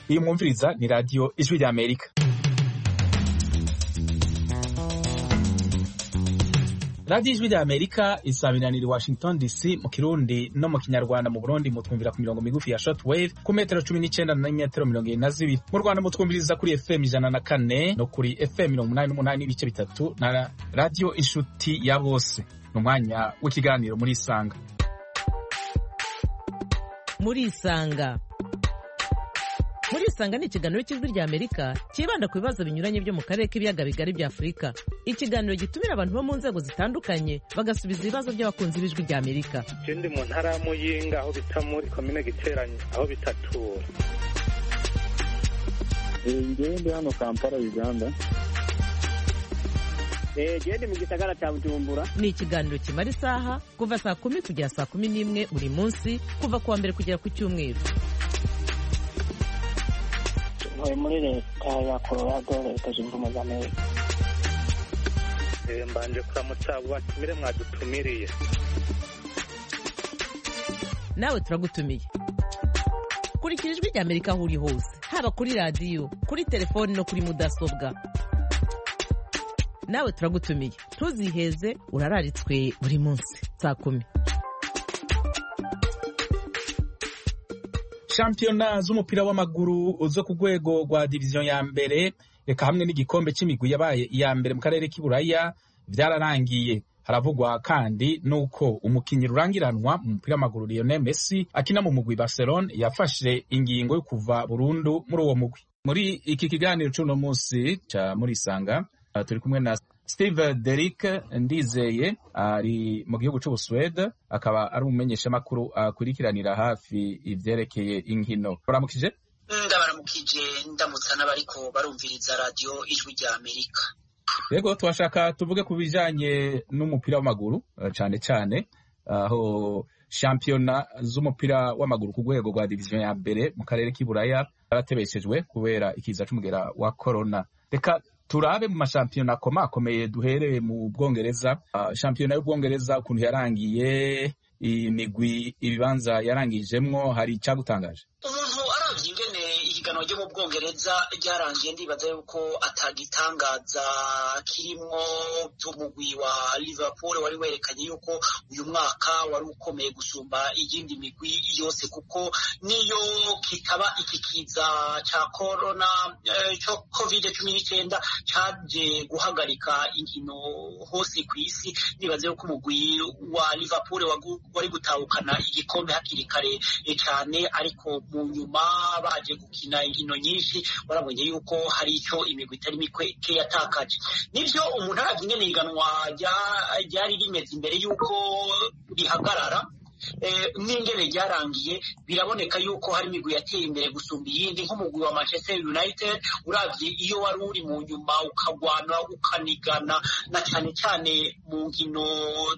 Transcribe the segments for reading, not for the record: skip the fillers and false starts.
iyi mwumviriza ni radio Ijwi rya Amerika. Radio Ijwi rya Amerika isabiranira Washington DC mu Kirundi no mu Kinyarwanda. Mu Burundi mutwumvira ku mirongo migufi ya shortwave ku metero 19 na metero 22. Mu Rwanda mutwumviriza kuri FM 104 no kuri FM 88 n'ibice bitatu na radio Inshuti ya Bose. Numwanya w'ikiganiro muri Isanga. Muri Isanga ni ikiganiro cy'Ijwi rya Amerika kibanda ku bibazo binyuranye byo mu karere k'ibiyaga bigari bya Afurika. Ikiganiro gitumira abantu bo mu nzego zitandukanye bagasubiza ibibazo by'abakunzi b'Ijwi rya Amerika. Ndi mu ntara ya Muyinga aho bita muri komine Giteranyi aho bitatura. Ndi hano Kampala Uganda. Ndi mu gisagara cya Bujumbura. Ni ikiganiro kimara isaha kuva saa 10 kugera saa 11 buri munsi kuva kuwa mbere kugera ku cyumweru. Muri leta ya Colorado leta zunze ubumwe za Amerika. Mbanje kuramutsa abo batumire mwadutumiriye. Nawe turagutumiye. Kurikira Ijwi rya Amerika aho uri hose, haba kuri radio, kuri telefoni no kuri mudasobwa. Nawe turagutumiye. Ntuziheze, urararitswe buri munsi saa 10. Championa z'umupira w'amaguru zo ku rwego rwa division ya mbere reka hamwe n'igikombe c'imigwi yabaye iya mbere mu karere k'Iburaya vyararangiye. Haravugwa kandi nuko umukinyi rurangiranwa mu mupira w'amaguru Lionel Messi akina mu mugwi Barcelona yafashe ingingo yo kuva burundu muri uwo mugwi. Muri iki kiganiro c'uno munsi ca muri Isanga turi kumwe na Steve Derrick Ndizeye ari mu gihugu c'Ubuswede, akaba ari umumenyesha makuru akurikiranira hafi ivyerekeye inkino. Baramukije? Ndabaramukije ndamutsa n'abariko barumviriza radio Ijwi rya Amerika. Yego twashaka tuvuge ku bijanye n'umupira w'amaguru cane cane aho championa z'umupira w'amaguru ku rwego rwa division ya mbere mu karere k'Iburaya baratebeshejwe kubera ikiza c'umugera wa corona. Reka turabe mu mashampiyona akomeye duhereye mu Bwongereza. Shampiyona y'Ubwongereza ukuntu yarangiye, imigwi ibibanza yarangijemwo, hari icyagutangaje? Umuntu aravye ingene ihiganwa ryo mu Bwongereza ryarangiye, ndibaza yuko atagitangaza kirimwo. Umugwi wa Liverpool wari werekanye yuko uyu mwaka wari ukomeye gusumba iyindi migwi yose, kuko niyo kitaba iki kiza ca corona cyo COVID-19 caje guhagarika inkino hose kw'isi, ndibaza yuko umugwi wa Liverpool wari gutahukana igikombe hakiri kare cyane, ariko mu nyuma baje gukina inkino nyinshi barabonye yuko hari icyo imigwi itari mike yatakaje. Nivyo umuntu aravye ingene iganwa ryari rimeze imbere yuko rihagarara n'ingene ryarangiye, biraboneka yuko hari imigwi yateye imbere gusumba iyindi, nk'umugwi wa Manchester United uravye iyo wari uri mu nyuma ukagwana ukanigana na cyane cyane mu nkino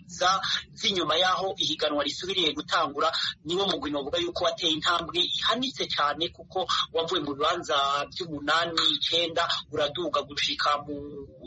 z'inyuma yaho ihiganwa risubiriye gutangura, niwo mugwi novuga yuko wateye intambwe ihanitse cyane, kuko wavuye mu bibanza by'8, 9 uraduga gushika mu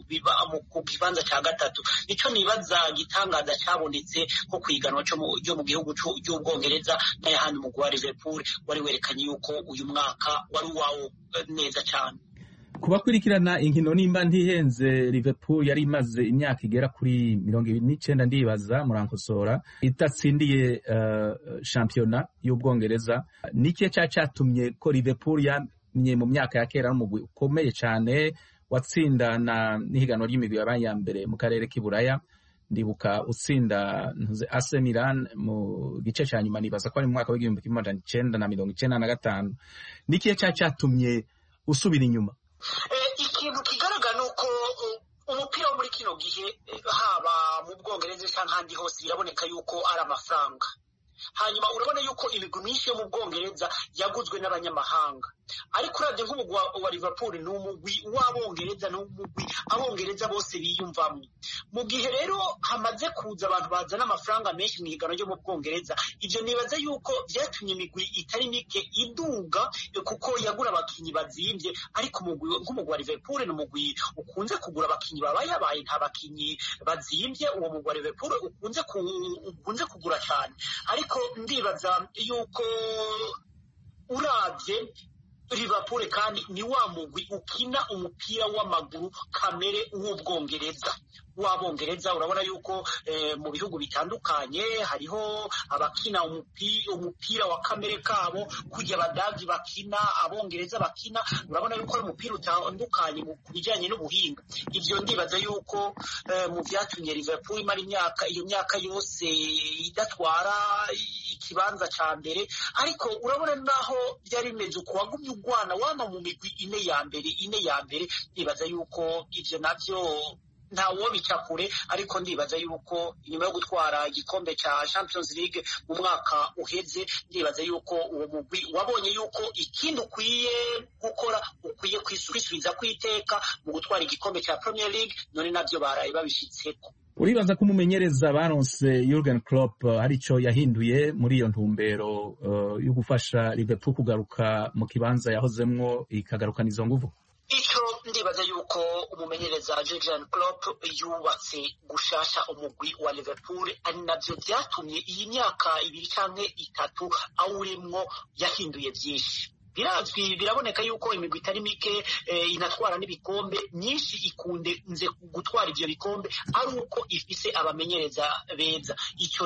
kibanza ca gatatu. Nico nibaza gitangaza cyabonetse ko kwiganwa cyo mu gihugu cy'Ubwongereza n'ayahandi mu gwa Liverpool wari werekanye yuko uyu mwaka wari wawo neza cyane. Kubakurikirana inkino nimba ntihenze, Liverpool yari imaze imyaka igera kuri 29 ndibaza murankosora itatsindiye championa y'Ubwongereza. Niki cyatumye ko Liverpool yamye mu myaka ya kera n'umugwi ukomeye cyane watsinda n'ihiganwa ry'imigwi yabaye ya mbere mu karere k'Iburaya? Ndibuka utsinda AC Milan mu gice cya nyuma, nibaza ko ari mu mwaka w'1995. Niki cyatumye usubira inyuma? Ikintu kigaragara nuko umupira wo muri kino gihe haba mu Bwongereza cyangwa ahandi hose biraboneka yuko ari amafaranga. Hanyuma urabona yuko imigwi myinshi yo mu Bwongereza yaguzwe n'abanyamahanga, ariko uravye nk'umugwi wa Liverpool ni umugwi w'Abongereza, ni umugwi Abongereza bose biyumvamwo. Mu gihe rero hamaze kuza abantu bazana amafaranga menshi mu higanwa ryo mu Bwongereza, ivyo nibaza yuko vyatumye imigwi itari mike iduga, kuko yagura abakinyi bazimvye, ariko nk'umugwi wa Liverpool ni umugwi ukunze kugura abakinyi babaye nta bakinyi bazimvye. Uwo mugwi wa Liverpool ukunze kugura cyane, ariko ndibaza yuko uravye Liverpool kandi ni wa mugwi ukina umupira w'amaguru kamere w'Ubwongereza w'Abongereza. Urabona yuko mu bihugu bitandukanye hariho abakina umupira wa kamere kabo kujya Abadagi bakina, Abongereza bakina. Urabona yuko ari umupira utandukanye mu bijyanye n'ubuhinga. Ivyo ndibaza yuko mu vyatumye Liverpool imara iyo myaka yose idatwara ikibanza ca mbere, ariko urabona naho byari bimeze uko wagumye ugwana wama mu migwi ine ya mbere. Ndibaza yuko ivyo navyo ntawo bica kure, ariko ndibaza yuko inyuma yo gutwara igikombe ca Champions League mu mwaka uheze, ndibaza yuko uwo mugwi wabonye yuko ikindi ukwiye gukora ukwiye kwisubiza kwiteka mu gutwara igikombe ca Premier League, none navyo baraye babishitseko. Uribaza ko umumenyereza baronse Jurgen Klopp hari ico yahinduye muri iyo ntumbero yo gufasha Liverpool kugaruka mu kibanza yahozemwo ikagarukana izo nguvu? Ico ndibaza yuko umumenyereza Jurgen Klopp yubatse gushasha umugwi wa Liverpool, ari navyo vyatumye iyi myaka 2 canke 3 awurimwo yahinduye vyinshi. Biraboneka yuko imigwi itari mike inatwara n'ibikombe myinshi ikunze gutwara ivyo bikombe ari uko ifise abamenyereza beza. Ico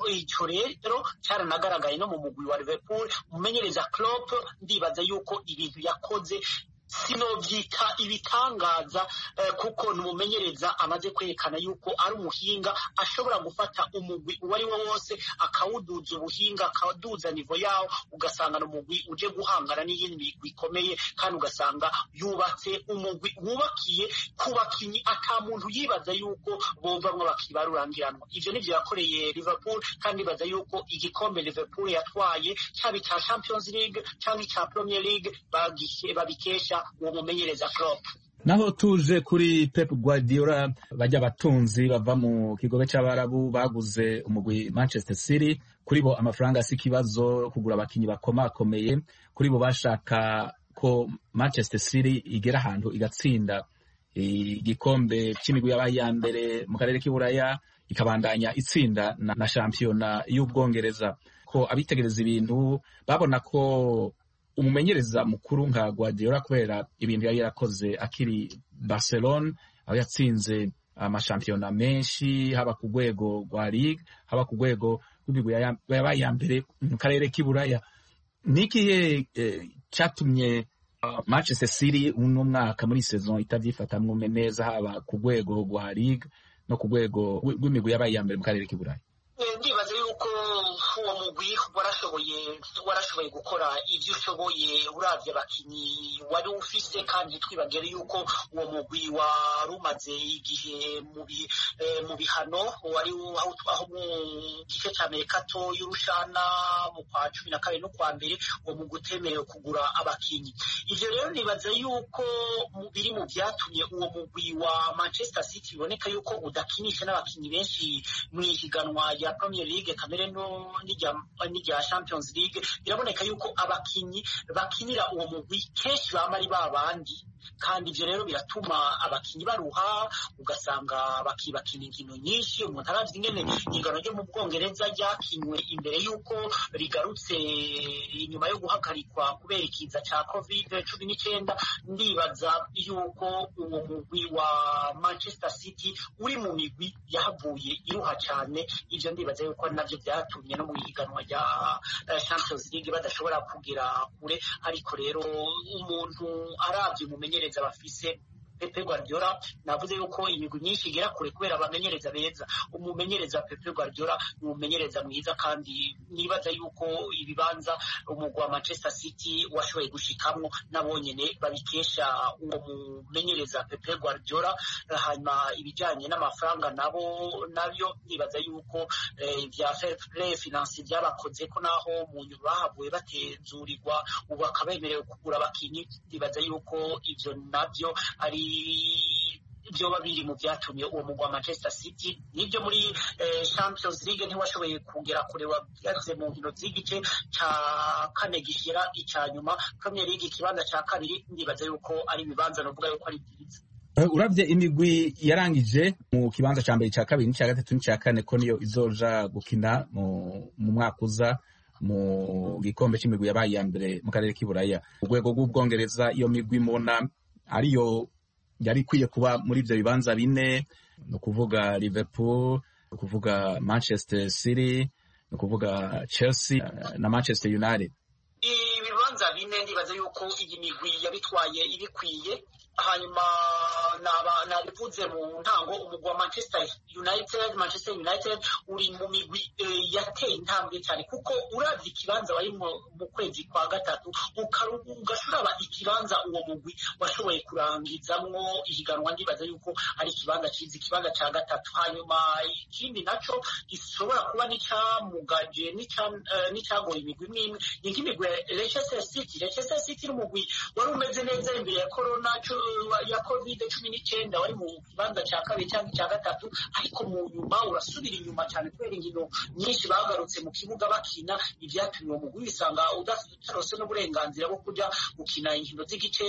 rero caranagaragaye no mu mugwi wa Liverpool. Umumenyereza Klopp ndibaza yuko ibintu yakoze sinovyita ibitangaza, kuko numumenyereza amaze kwerekana yuko ari umuhinga, ashobora gufata umugwi uwari wo wose akawuduza ubuhinga, akaduza nivo yawo, ugasanga n'umugwi uje guhangana n'iyindi migwi ikomeye, kandi ugasanga yubatse umugwi wubakiye ku bakinyi ata muntu yibaza yuko bovamwo bakibarurangiranwa. Ivyo nivyo yakoreye Liverpool, kandi baza yuko igikombe Liverpool yatwaye cyaba cya Champions League cyangwa cya Premier League babikesha uwo mumenyereza Klopp. Naho tuje kuri Pep Guardiola, bajya batunzi bava mu kigobe c'abarabu baguze umugwi Manchester City. Kuri bo amafaranga si kibazo kugura abakinyi bakomakomeye. Kuri bo bashaka ko Manchester City igera ahantu igatsinda igikombe c'imigwi yabaye ya mbere mu karere k'Iburaya, ikabandanya itsinda na shampiyona y'Ubwongereza. Ko abitegereza ibintu babona ko umumenyereza mukuru nka Guardiola, kubera ibintu yari yarakoze akiri Barcelona, aho yatsinze amashampiyona menshi, haba ku rwego rwa Ligue, haba ku rwego rw'imigwi yabaye ya mbere mu karere k'Iburaya. Nikihe cyatumye Manchester City uno mwaka muri saison itavyifatamwo neza, haba ku rwego rwa Ligue no ku rwego rw'imigwi yabaye ya mbere mu karere k'Iburaya? Ndibaza yuko uwo mugwi warashoboye gukora ivyo ushoboye uravye abakinyi wari ufise, kandi twibagere yuko uwo mugwi warumaze igihe mu bihano, wari aho mu gice ca mbere gato y'urushana mu kwa 12 no kwa mbere, uwo mugwi utemerewe kugura abakinyi. Ivyo rero nibaza yuko biri mu vyatumye uwo mugwi wa Manchester City biboneka yuko udakinisha n'abakinyi benshi mw'ihiganwa ya Premier League kamere no n'irya Champions League. Biraboneka yuko abakinyi bakinira uwo mugwi kenshi bama ari babandi, kandi ivyo rero biratuma abakinyi baruha, ugasanga bakina inkino nyinshi. Umuntu aravye ingene igano ryo mu Bwongereza ryakinwe imbere yuko rigarutse inyuma yo guhagarikwa kubera ikiza ca COVID-19, ndibaza yuko uwo mugwi wa Manchester City uri mu migwi yahavuye iruha cane. Ivyo ndibaza yuko navyo vyatumye no mu higanwa rya Champions League badashobora kugera kure. Ariko rero umuntu aravye umumenyereza bafise Pep Guardiola, navuze yuko imigwi myinshi igera kure kubera abamenyereza beza. Umumenyereza Pep Guardiola ni umumenyereza mwiza, kandi nibaza yuko ibibanza umugwi wa Manchester City washoboye gushikamwo nabonyene babikesha uwo mumenyereza Pep Guardiola. Hanyuma ibijanye n'amafaranga nabyo nibaza yuko vya fair play finance byabakoze ko, naho mu nyuma bahavuye batezurirwa ubu bakabemerewe kugura abakinyi. Nibaza yuko ivyo navyo ari byoba biri mu vyatumye uwo mugwa Manchester City. Nibyo muri Champions League ntiwashoboye kugera kure, wageze mu nkino z'igice ca kane gishira ica nyuma. Premier League ikibanza ca kabiri, ndibaza yuko ari ibibanza novuga yuko ari byiza. Uravye imigwi yarangije mu kibanza ca mbere, ca kabiri, ca gatatu, ca kane, ko niyo izoja gukina mu mwaka uza mu gikombe c'imigwi yabaye iya mbere mu karere k'iburaya. Urwego rw'Ubwongereza iyo migwi mona ariyo yari ikwiye kuba muri ivyo bibanza bine, ni ukuvuga Liverpool, ni ukuvuga Manchester City, ni ukuvuga Chelsea na Manchester United. Ibibanza bine ndibaza yuko iyi migwi yabitwaye ibikwiye. Hanyuma nabivuze mu ntango, umugwi wa Manchester United uri mu migwi yateye intambwe cyane, kuko uravye ikibanza wari mu kwezi kwa gatatu ugashuraba ikibanza uwo mugwi washoboye kurangizamwo ihiganwa, ndibaza yuko ari ikibanza ciza, ikibanza ca gatatu. Hanyuma ikindi naco gishobora kuba n'icamugaje n'icagoye imigwi imwe ni nk'imigwi Leicester City n'umugwi wari umeze neza imbere ya corona ya COVID-19, wari mu kibanza ca kabiri cyangwa ca gatatu, ariko mu nyuma urasubira inyuma cyane kubera inkino nyinshi bagarutse mu kibuga bakina, ivyatumye uwo mugwi wisanga utarose n'uburenganzira bwo kuja gukina inkino z'igice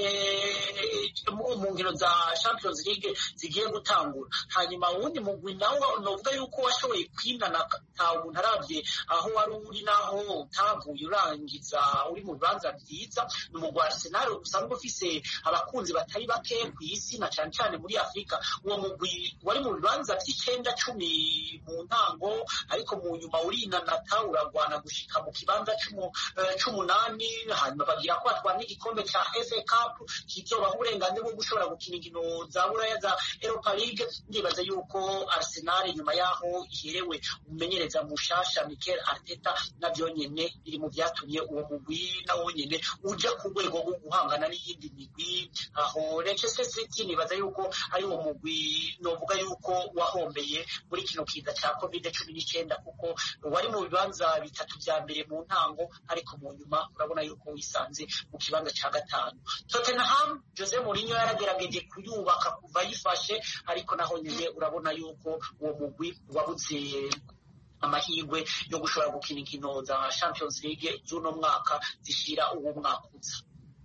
mu nkino za Champions League zigiye gutangura. Hanyuma uwundi mugwi nawo novuga yuko washoboye kwinana umuntu aravye aho wari uri naho utavuye urangiza uri mu bibanza vyiza, ni umugwi wa Arsenal usanzwe ufise abakunzi batari bake ku isi na cyane cyane muri Afrika. Uwo mugwi wari mu bibanza vy'icenda cumi mu ntango, ariko mu nyuma urinanata uragwana gushika mu kibanza c'umunani, hanyuma bagira ko batwara n'igikombe ca FA Cup kizobaha uburenganzira bwo gushobora gukina inkino za buraya za Europa League. Ndibaza yuko Arsenal nyuma yaho iherewe umumenyereza mushasha Mikel Arteta, navyo nyene biri mu vyatumye uwo mugwi nawo nyene uja ku rwego rwo guhangana n'iyindi migwi. Aho Leicester City nibaza yuko ari uwo mugwi novuga yuko wahombeye muri kino kiza ca COVID-19, kuko wari mu bibanza bitatu vya mbere mu ntango, ariko mu nyuma urabona yuko wisanze mu kibanza ca gatanu. Tottenham, Jose Mourinho yaragerageje kuyubaka kuva yifashe, ariko naho nyene urabona yuko uwo mugwi wabuze amahirwe yo gushobora gukina inkino za Champions League z'uno mwaka zishira uwo mwaka uza.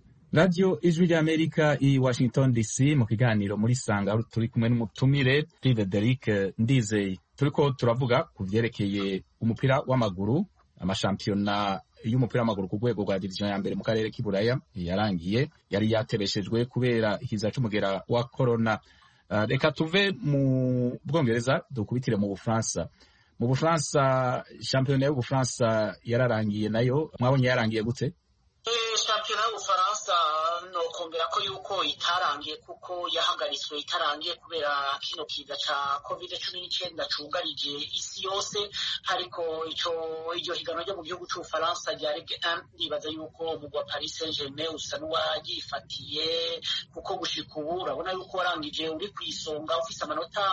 Radio Ijwi ry'Amerika i Washington DC, mu kiganiro muri Sanga turi kumwe n'umutumire Frederic Ndizeye. Turiko turavuga ku vyerekeye umupira w'amaguru, amashampiyona y'umupira w'amaguru ku rwego rwa division ya mbere mu karere k'iburaya yarangiye, yari yatebeshejwe kubera ikiza c'umugera wa corona. Reka tuve mu Bwongereza dukubitire mu Bufaransa. Mu Bufaransa, shampiyona y'Ubufaransa yararangiye nayo, mwabonye yarangiye gute? Shampiyona y'Ubufaransa nokongera ko yuko itarangiye, kuko yahagaritswe itarangiye kubera kino kiza ca COVID-19 cugarije isi yose. Ariko iryo higanwa ryo mu gihugu c'Ubufaransa rya Ligue 1, ndibaza yuko umugwi wa Paris Saint-Germain usa n'uwagifatiye, kuko gushika ubu urabona yuko warangije uri kw'isonga ufise amanota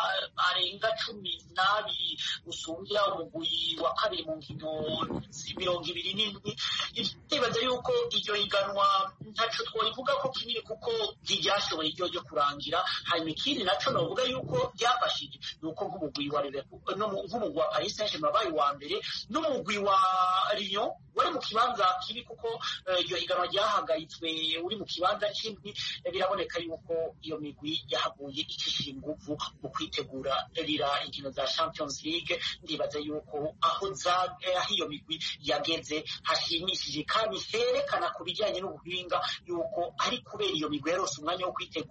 arenga 12 usumbya umugwi wa kabiri mu nkino 27. Ndibaza yuko iryo higanwa ntaco twoyivuga ko kinini, kuko ntiryashoboye ryo kurangira. Hanyuma ikindi naco novuga yuko ryafashije nuko nk'umugwi wa Liverpool nk'umugwi wa Paris Saint-Germain wabaye uwa mbere, n'umugwi wa Lyon wari mu kibanza kibi, kuko iryo higanwa ryahagaritswe uri mu kibanza c'indwi. Biraboneka yuko iyo migwi yahaguye icishije inguvu mu kwitegura inkino za Champions League. Ndibaza yuko aho iyo migwi yageze hashimishije, kandi herekana ku bijyanye n'ubuhinga yuko ari kubera iyo migwi yarose umwanya wo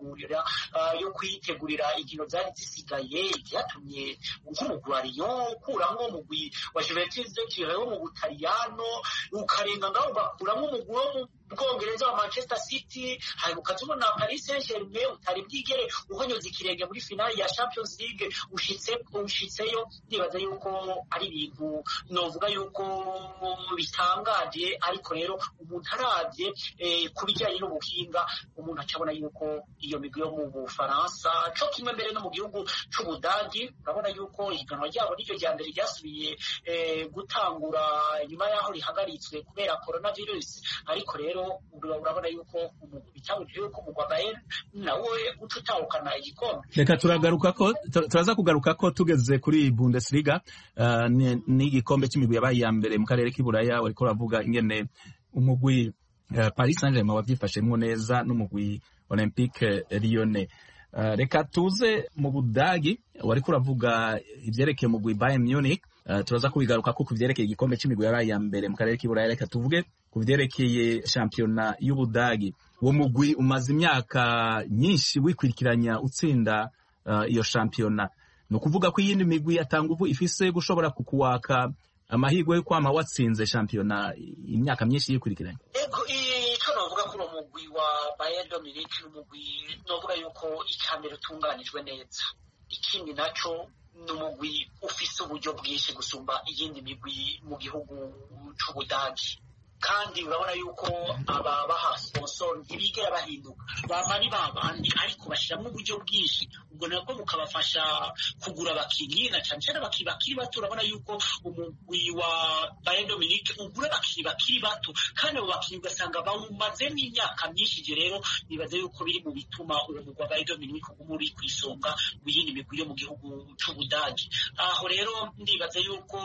kwitegurira inkino zari zisigaye, byatumye nk'umugwi wa Lyon ukuramwo umugwi wa Juventus de Turin wo mu Butaliyano, ukarenga ngaho ugakuramwo umugwi wo mu Bwongereza wa Manchester City, hanyuma ukatubona Paris Saint-Germain utari bwigere uhonyoza ikirenge muri finale ya Champions League ushitseyo. Ndibaza yuko ari ibintu novuga yuko bitangaje, ariko rero umuntu aravye ku bijyanye n'ubuhinga, umuntu acabona yuko iyo migwi yo mu Bufaransa co kimwe mbere no mu gihugu c'Ubudagi, urabona yuko ihiganwa ryabo n'iryo rya mbere ryasubiye gutangura nyuma yaho rihagaritswe kubera coronavirus. Ariko rero urabona yuko bitabujije yuko umugwa Bayern nawe uca utahukana igikombe. Reka turaza kugaruka ko tugeze kuri Bundesliga, n'igikombe c'imigwi yabaye iya mbere mu karere k'iburaya. Wariko uravuga ingene umugwi Paris Saint-Germain wavyifashemwo neza n'umugwi Olympique Lyonnais. Reka tuze mu Budagi, wariko uravuga ivyerekeye umugwi Bayern Munich. turaza kubigaruka ko kuvyerekeye igikombe c'imigwi yabaye ya mbere mu karere k'Iburaya. Reka tuvuge kuvyerekeye shampiyona y'Ubudagi. Uwo mugwi umaze imyaka nyinshi wikwirikiranya utsinda iyo shampiyona. No kuvuga ko iyindi migwi atanguvu ifise gushobora kukuwaka amahirwe yo kwama watsinze shampiyona imyaka myinshi yikurikiranye. Ico novuga ko umugwi wa Bayern Munich n'umugwi novuga yuko icambere utunganijwe neza. Ikindi naco n'umugwi ufise uburyo bwinshi gusumba iyindi migwi mu gihugu c'Ubudagi. Kandi urabona yuko aba baha sponsor ntibigera bahinduka, bama ni babandi ariko bashiramo uburyo bwinshi, ubwo nabwo bukabafasha kugura abakinyi na cane cane bakiri bato. Urabona yuko umugwi wa Bayern Munich ugura abakinyi bakiri bato, kandi abo bakinyi ugasanga bawumaze n'imyaka myinshi. Je rero nibaza yuko biri mu bituma uwo mugwi wa Bayern Munich uguma uri kwisonga w'iyindi migwi yo mu gihugu c'Ubudagi. Aho rero ndibaza yuko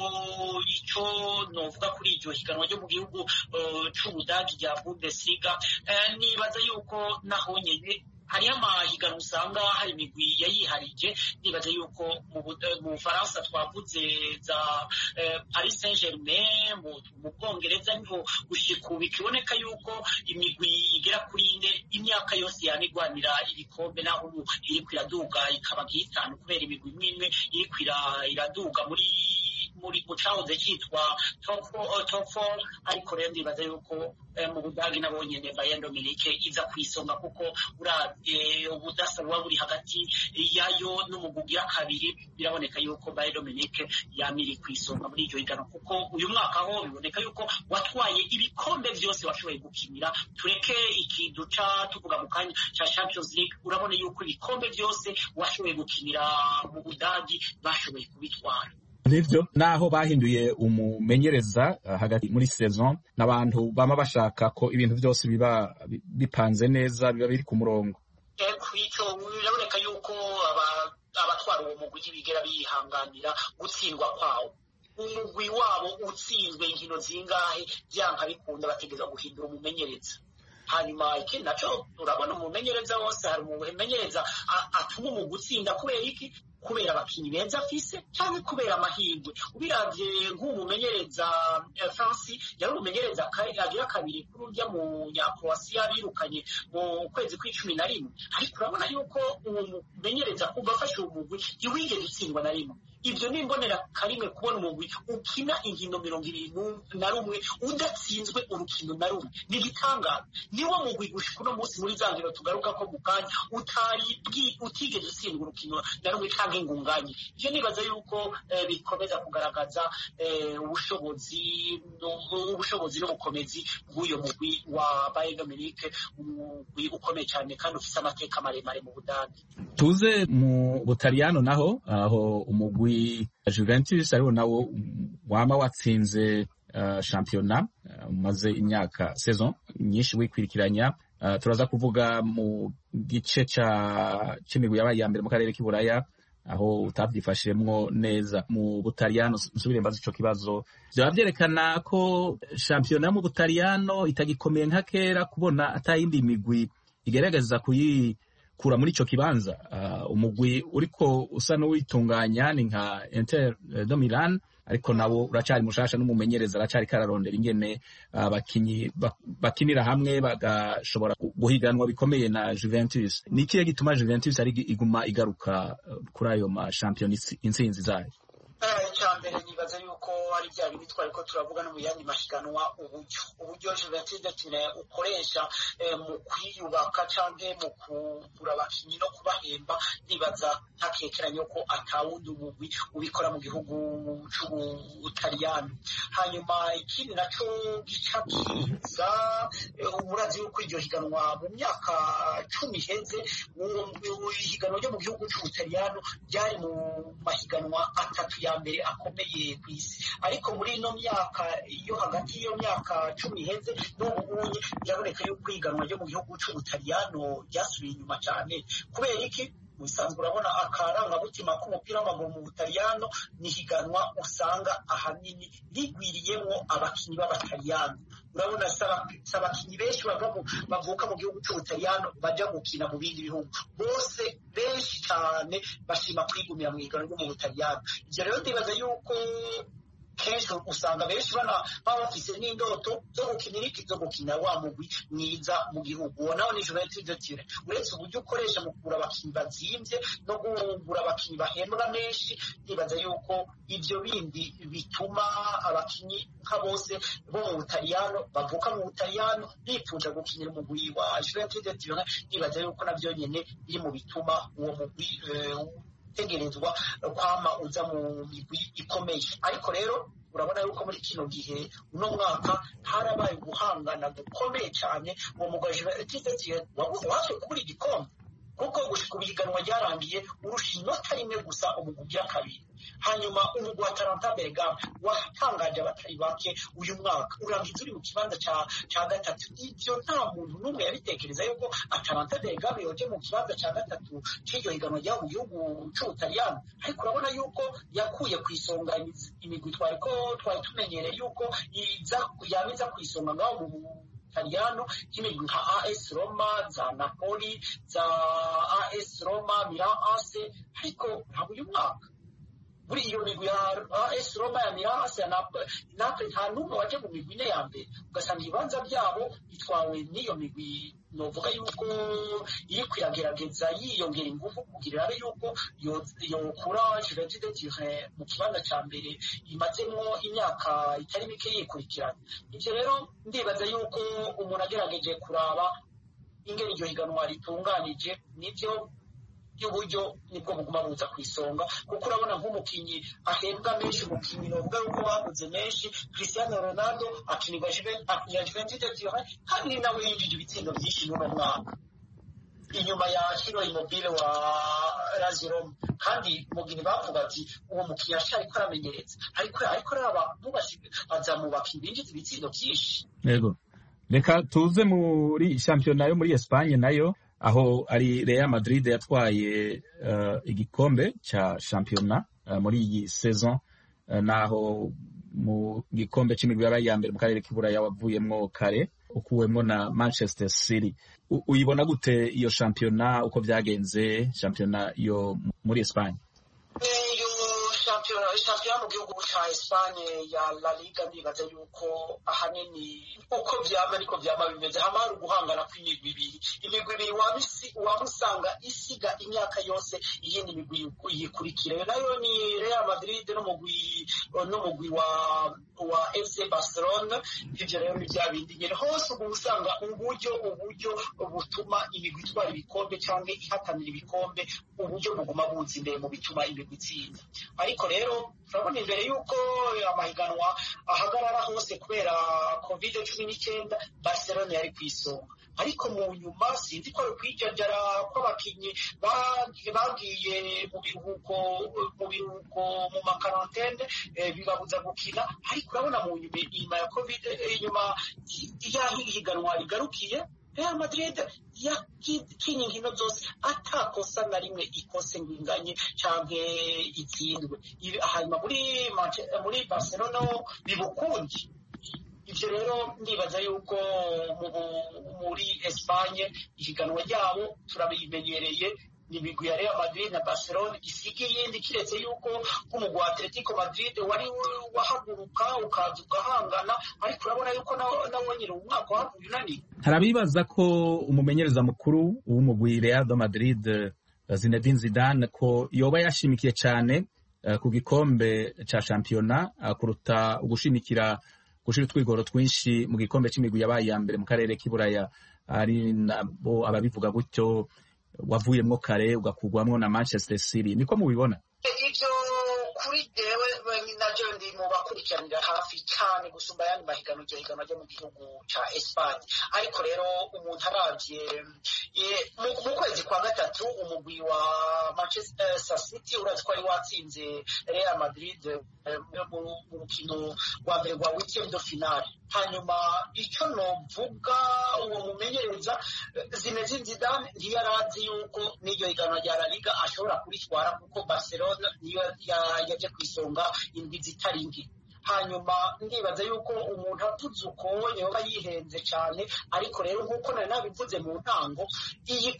ico novuga kuri iryo higanwa ryo mu gihugu c'Ubudagi rya Bundesliga, nibaza yuko naho nyene hariyo amahiganwa usanga hari imigwi yayiharije. Nibaza yuko mu Bufaransa twavuze za Paris Saint-Germain, mu Bwongereza niho gushika ubu bikiboneka yuko imigwi igera kuri ine imyaka yose yanigwanira ibikombe, naho ubu iriko iraduga ikaba nk'itanu kubera imigwi imwe iriko iraduga muri mucahoze cyitwa top 4. Ariko rero ndibaza yuko mu Budagi nabo nyene Bayern Munich iza kwisonga, kuko uravye ubudasa buba buri hagati yayo n'umugwi ya kabiri. Biraboneka yuko Bayern Munich yamiri kwisonga muri iryo higano, kuko uyu mwaka ho biboneka yuko watwaye ibikombe vyose washoboye gukinira. Tureke ikiduca tuvuga mu kanya cha Champions League, urabona yuko ibikombe vyose washoboye gukinira mu Budagi bashoboye kubitwara. Nivyo naho bahinduye umumenyereza hagati muri saison, n'abantu bama bashaka ko ibintu byose biba bipanze neza, biba biri ku murongo. Ico biraboneka yuko abatwara uwo mugwi bigera bihanganira gutsindwa kwawo. Umugwi wabo utsinzwe inkino zingahe byanka bikunda bategeza guhindura umumenyereza. Hanyuma ikindi naco urabona umumenyereza wose hari umumenyereza atuma mu gutsinda kubera iki? Kubera abakinyi beza afise cyangwa kubera amahirwe. Ubiravye nk'umumenyereza France yari umumenyereza agira kabiri kuri urya mu Nyakroatia birukanye mu kwezi kwa11, ariko urabona yuko uwo mumenyereza kuva afashe umugwi ntiwigeze utsindwa na rimwe. Ivyo nimbonera karimwe kubona umugwi ukina inkino 21 udatsinzwe urukino na rumwe, ni gitangaza. Niwo mugwi gushika uno munsi muri zangiro tugaruka ko mukanya utigeze utsindwa urukino na rumwe canke ngunganye. Ivyo nibaza yuko bikomeza kugaragaza ubushobozi n'ubukomezi bw'uyo mugwi wa Bayern Munich, umugwi ukomeye cyane kandi ufise amateka maremare mu Budagi. Tuze mu Butaliyano naho aho umugwi Juventus ariwo nawo wama watsinze shampiyona umaze imyaka saison nyinshi wikwirikiranya. Turaza kuvuga mu gice c'imigwi yabaye ya mbere mu karere k'Iburaya aho utavyifashemwo neza. Mu Butaliyano nsubire mbaza ico kibazo, byaba byerekana ko shampiyona mu Butaliyano itagikomeye nka kera, kubona atayindi migwi igerageza kura muri ico kibanza. Umugwi uriko usa n'uwitunganya ni nka Inter de Milan, ariko nabo uracari mushasha n'umumenyereza aracari kararondera ingene abakinyi bakinira hamwe bagashobora guhiganwa bikomeye na Juventus. Ni ikihe gituma Juventus ari iguma igaruka kuri ayo ma champion intsinzi zayo? Icyambere nibaza yuko ari bya bindi twariko turavuga no mu yandi mashiganwa, uburyo Juventus ukoresha mu kwiyubaka canke mu kugura abakinyi no kubahemba. Nibaza ntakekeranye ko atawundi umugwi ubikora mu gihugu c'Ubutaliyano. Hanyuma ikindi naco gica kiza, murazi yuko iryo higanwa mu myaka 10 iheze ihiganwa ryo mu gihugu c'Ubutaliyano ryari mu mahiganwa atatu ya mbere akomeye ku isi, ariko muri ino myaka yo hagati y'iyo myaka 10 iheze n'ubu biraboneka yuko ihiganwa ryo mu gihugu c'Ubutaliyano ryasubiye inyuma cyane. Kubera iki? Musanzwe urabona akarangamutima k'umupira w'amaguru mu Butaliyano ni higanwa usanga ahanini rigwiriyemwo abakinyi b'Abataliyano. Urabona abakinyi benshi bavuka mu gihugu c'Ubutaliyano baja gukina mu bindi bihugu, bose benshi cyane bashima kwigumira mu higanwa ryo mu Butaliyano. Ivyo rero ndibaza yuko akenshi usanga benshi baba bafise n'indoto zo gukina wa mugwi mwiza mu gihugu. Uwo nawe ni Juventus de Turin. Uretse uburyo ukoresha mu kugura abakinnyi bazimvye no kugura abakinnyi bahembwa menshi, nibaza yuko ivyo bindi bituma abakinnyi nka bose bo mu Butaliyano bavuka mu Butaliyano bipfuza gukinira umugwi wa Juventus de Turin. Nibaza yuko navyo nyene biri mu bituma uwo mugwi utegerezwa kwama uza mu migwi ikomeye. Ariko rero urabona yuko muri kino gihe uno mwaka harabaye guhangana gukomeye cyane. Uwo mugwi wa Juventus de Turin waje kubura igikombe, kuko gushika ubiganwa ryarangiye urusha inota rimwe gusa umugwi ugira kabiri. Hanyuma umugwi wa Atalanta Bergamo watangaje abatari bake uyu mwaka, urangiza uri mu kibanza ca gatatu. Ivyo nta muntu n'umwe yabitekereza yuko Atalanta Bergamo yoje mu kibanza ca gatatu c'iryo higanwa rya mu gihugu c'Ubutaliyano. Ariko urabona yuko yakuye kw'isonga imigwi twari tumenyereye yuko yamiza kw'isonga ngaho mu Italiano imigwi nka AS Roma, za Napoli, za AS Roma, Milan AC. Ariko ntabwo uyu mwaka muri iyo migwi ya AS Roma, ya Milan AC, ya Napoli nta n'umwe waje mu migwi ine ya mbere. Ugasanga ibibanza byabo bitwawe n'iyo migwi novuga yuko iri kwiragerageza yiyongera ingufu kugira ari yuko yokura Juventus de Turin mu kibanza ca mbere imazemwo imyaka itari mike yikurikirana. Ivyo rero ndibaza yuko umuntu agerageje kuraba ingene iryo higanwa ritunganije, nivyo y'uburyo nibwo buguma buza kw'isonga, kuko urabona nk'umukinyi ahembwa menshi, umukinyi novuga yuko baguze menshi, Cristiano Ronaldo akinirwa Juventus de Turin, kandi nawe yinjije ibitsindo vyinshi n'uno mwaka inyuma ya Ciro Immobile wa Lazio Roma. Kandi mu gihe bavuga ati uwo mukinyi ariko aramenyereza, ariko araba azamubaka ibinjiza ibitsindo vyinshi. Yego, reka tuze muri shampiyona yo muri Espagne nayo, aho ari Real Madrid yatwaye igikombe ca shampiyona muri iyi saison, naho mu gikombe c'imigwi yabaye ya mbere mu karere k'Iburaya wavuyemwo kare, ukuwemwo na Manchester City. Uyibona gute iyo shampiyona, uko vyagenze shampiyona yo muri Espagne? Shampiyona mu gihugu ca Espagne ya La Liga, ndibaza yuko ahanini uko vyama ariko vyama bimeze. Hama hari uguhangana kw'imigwi ibiri. Imigwi ibiri wamusanga isiga imyaka yose iyindi migwi yikurikira. Nayo ni Real Madrid n'umugwi wa FC Barcelona. Ivyo rero ni vya bindi nyene hose ubu usanga uburyo butuma imigwi itwara ibikombe canke ihatanira ibikombe, uburyo buguma buza imbere mu bituma imigwi itsinda. Ariko rero turabona imbere yuko amahiganwa ahagarara hose kubera COVID-19, Barcelona yari kw'isonga. Ariko mu nyuma sinzi ko ari kwijajara kw'abakinyi bagiye mu biruhuko mu makarantene bibabuza gukina. Ariko urabona mu nyuma ya COVID, inyuma y'aho ihiganwa rigarukiye, Real Madrid yakinye inkino zose atakosa na rimwe ikose ngo inganye canke itsindwe. Hanyuma muri Barcelona bibukundi. Ivyo rero ndibaza yuko muri Espagne ihiganwa ryabo turabimenyereye, ni imigwi ya Real Madrid na Barcelona isiga iyindi, kiretse yuko nk'umugwi wa Atletico Madrid wari wahaguruka ukaza ugahangana. Ariko urabona yuko nawo nyine umwaka wahavuye unaniwe. Harabibaza ko umumenyereza mukuru w'umugwi Real de Madrid Zinedine Zidane ko yoba yashimikiye cane ku gikombe ca shampiyona kuruta ugushimikira gushira utwigoro twinshi mu gikombe c'imigwi yabaye ya mbere mu karere k'Iburaya. Ari nabo ababivuga gutyo, wavuyemwo kare ugakugwamwo na Manchester City. Niko mubibona? Ivyo kuri jewe navyo ndi mu bakurikiranira hafi cyane gusumba yandi mahiganwa ryo mu gihugu ca Espagne. Ariko rero umuntu aravye mu kwezi kwa gatatu umugwi wa Manchester City urazi ko ari watsinze Real Madrid mu rukino rwa mbere rwa huitième de finale. Hanyuma ico novuga uwo mumenyereza Zinedine Zidane ntiyarazi yuko n'iryo higanwa rya La Liga ashobora kuritwara, kuko Barcelona niyo yaje kw'isonga indwi zitari nke. Hanyuma ndibaza yuko umuntu avuze uko yoba yihenze cyane. Ariko rero nk'uko nari nabivuze mu ntango, iyi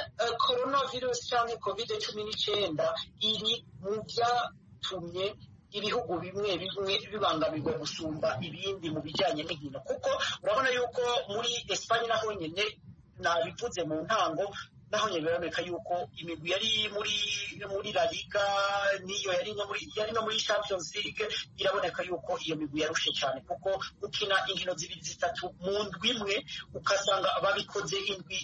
coronavirus cyangwa COVID-19 iri mu byatumye ibihugu bimwe bimwe bibangamirwa gusumba ibindi mu bijyanye n'inkino, kuko urabona yuko muri Espagne naho nyine nabivuze mu ntango, naho nyine biraboneka yuko imigwi yari muri La Liga niyo yari no muri Champions League, biraboneka yuko iyo migwi yarushe cyane, kuko ukina inkino zibiri zitatu mu ndwi imwe ukasanga babikoze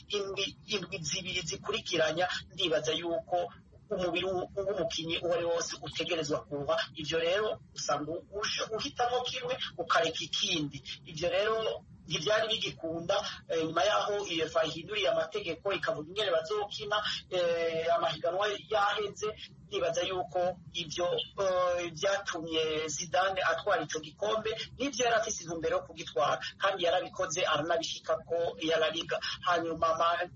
indwi zibiri zikurikiranya. Ndibaza yuko umubiri w'umukinnyi uwo ari wose utegerezwa kuba ivyo, rero usanga uhitamo kimwe ukareka ikindi. Ivyo rero ntibyari bigikunda. Nyuma yaho UEFA ihinduriye amategeko ikavuga ingene bazokina amahiganwa yaheze, nibaza yuko ivyo byatumye Zidane atwara ico gikombe, n'ivyo yari afise intumbero yo kugitwara kandi yarabikoze aranabishika ko ya La Liga. Hanyuma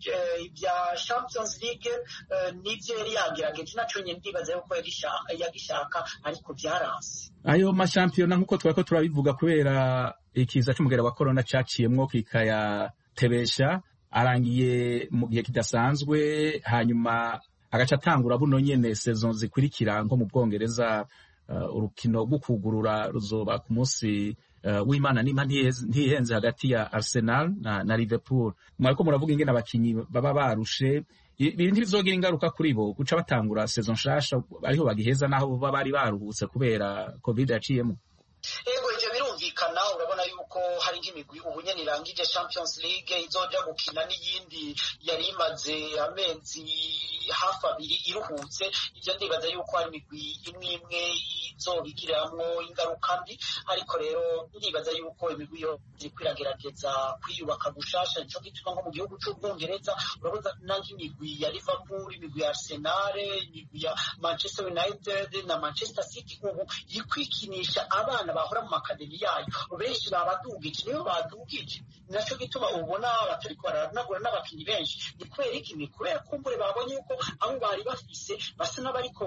ibya Champions League n'ivyo yari yagerageje, naco nyene ndibaza yuko yagishaka ariko byaranse. Ayo mashampiyona nk'uko twako turabivuga, kubera ikiza c'umugera wa corona caciyemwo kikayatebesha, arangiye mu gihe kidasanzwe, hanyuma agaca atangura buno nyene saison zikurikira nko mu Bwongereza. Urukino rwo kugurura ruzoba ku munsi w'Imana nimba ntihenze hagati ya Arsenal na Liverpool. Mwariko muravuga ingene abakinyi baba barushe, ibintu bizogira ingaruka kuri bo guca batangura saison nshasha ariho bagiheza naho baba bari baruhutse kubera Covid yaciyemo. Ego ivyo birumvikana. Urabona yuko hari nk'imigwi ubu nyene irangije Champions League izoja gukina n'iyindi yari imaze amezi hafi abiri iruhutse. Ivyo ndibaza yuko hari imigwi imwe izobigiramwo ingaruka mbi, ariko rero ndibaza yuko imigwi yo iriko iragerageza kwiyubaka gushasha. Nico gituma nko mu gihugu c'Ubwongereza urabona nk'imigwi ya Liverpool, imigwi ya Arsenal, imigwi ya Manchester United na Manchester City ubu yikwikinisha abana bahora mu makademi yayo. Benshi babadugije, niyo badugije, naco gituma ubona batariko baranagura n'abakinyi benshi. Ni kubera iki? Ni kubera kumbure babonye yuko abo bari bafise basa n'abariko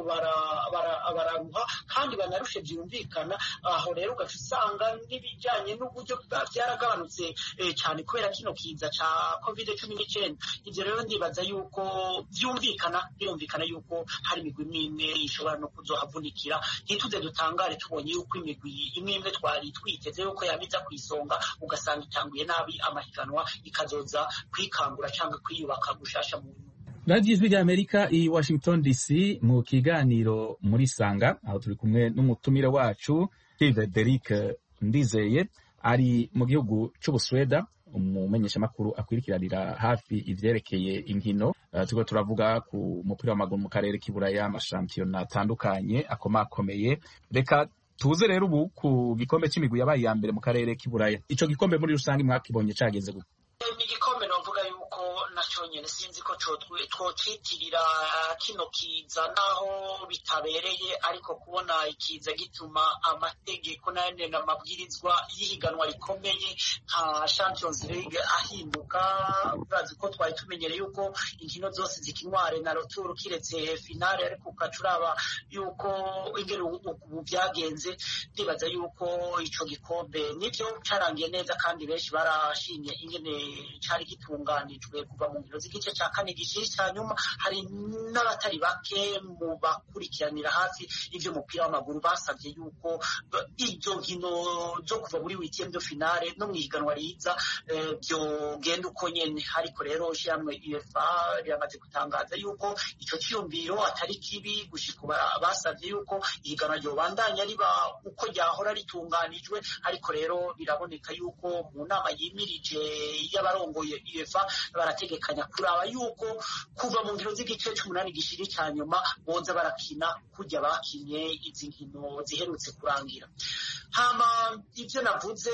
bararuha kandi banarushe vyumvikana. Aho rero ugaca usanga n'ibijanye n'uburyo vyaragabanutse cyane kubera kino kiza ca COVID-19. Ivyo rero ndibaza yuko birumvikana yuko hari imigwi imwe ishobora no kuzohavunikira. Ntituze dutangare tubonye yuko imigwi imwe twari twiteze yuko yabiza kwisonga, ugasanga itanguye nabi amahiganwa, ikazoza kwikangura cyangwa kwiyubaka gushasha mu Radio Ijwi ry'Amerika i Washington DC mu kiganiro muri Sanga, aho turi kumwe n'umutumire wacu Frederic Ndizeye ari mu gihugu c'Ubusweda, umumenyesha makuru akwirikiranira hafi ivyerekeye inkino. Turiko turavuga ku mupira w'amaguru mu karere k'Iburaya, amashampiyona atandukanye akomakomeye. Reka tuze rero ubu ku gikombe c'imigwi yabaye ya mbere mu karere k'Iburaya. Ico gikombe muri rusange mwakibonye cageze gute? Igikombe novuga yuko naco nyene sinzi ko twocitirira kino kiza naho bitabereye, ariko kubona ikiza gituma amategeko n'ayandi n'amabwirizwa y'ihiganwa rikomeye nka Champions League ahinduka. Urazi ko twari tumenyereye yuko inkino zose zikinware na retour kiretse finale, ariko ukacuraba yuko ingene ubu byagenze. Ndibaza yuko ico gikombe nivyo carangiye neza kandi benshi barashimye ingene cari gitunganijwe kuva mu nkino z'igice ca kane gishiri ca nyuma. Hari n'abatari bake mu bakurikiranira hafi ivy'umupira w'amaguru basavye yuko izo nkino zo kuva muri weekend de finale no mwihiganwa riza vyogenda uko nyene. Ariko rero ishyirahamwe UEFA ryamaze gutangaza yuko ico ciyumviro atari kibi, gushika basavye yuko ihiganwa ryobandanya riba uko ryahora ritunganijwe. Ariko rero biraboneka yuko mu nama yimirije y'abarongoye UEFA barategekanya kuraba yuko kuva mu nkino z'igice c'umunani gishiri ca nyuma boza barakina kurya bakinye izi nkino ziherutse kurangira. Hama ivyo navuze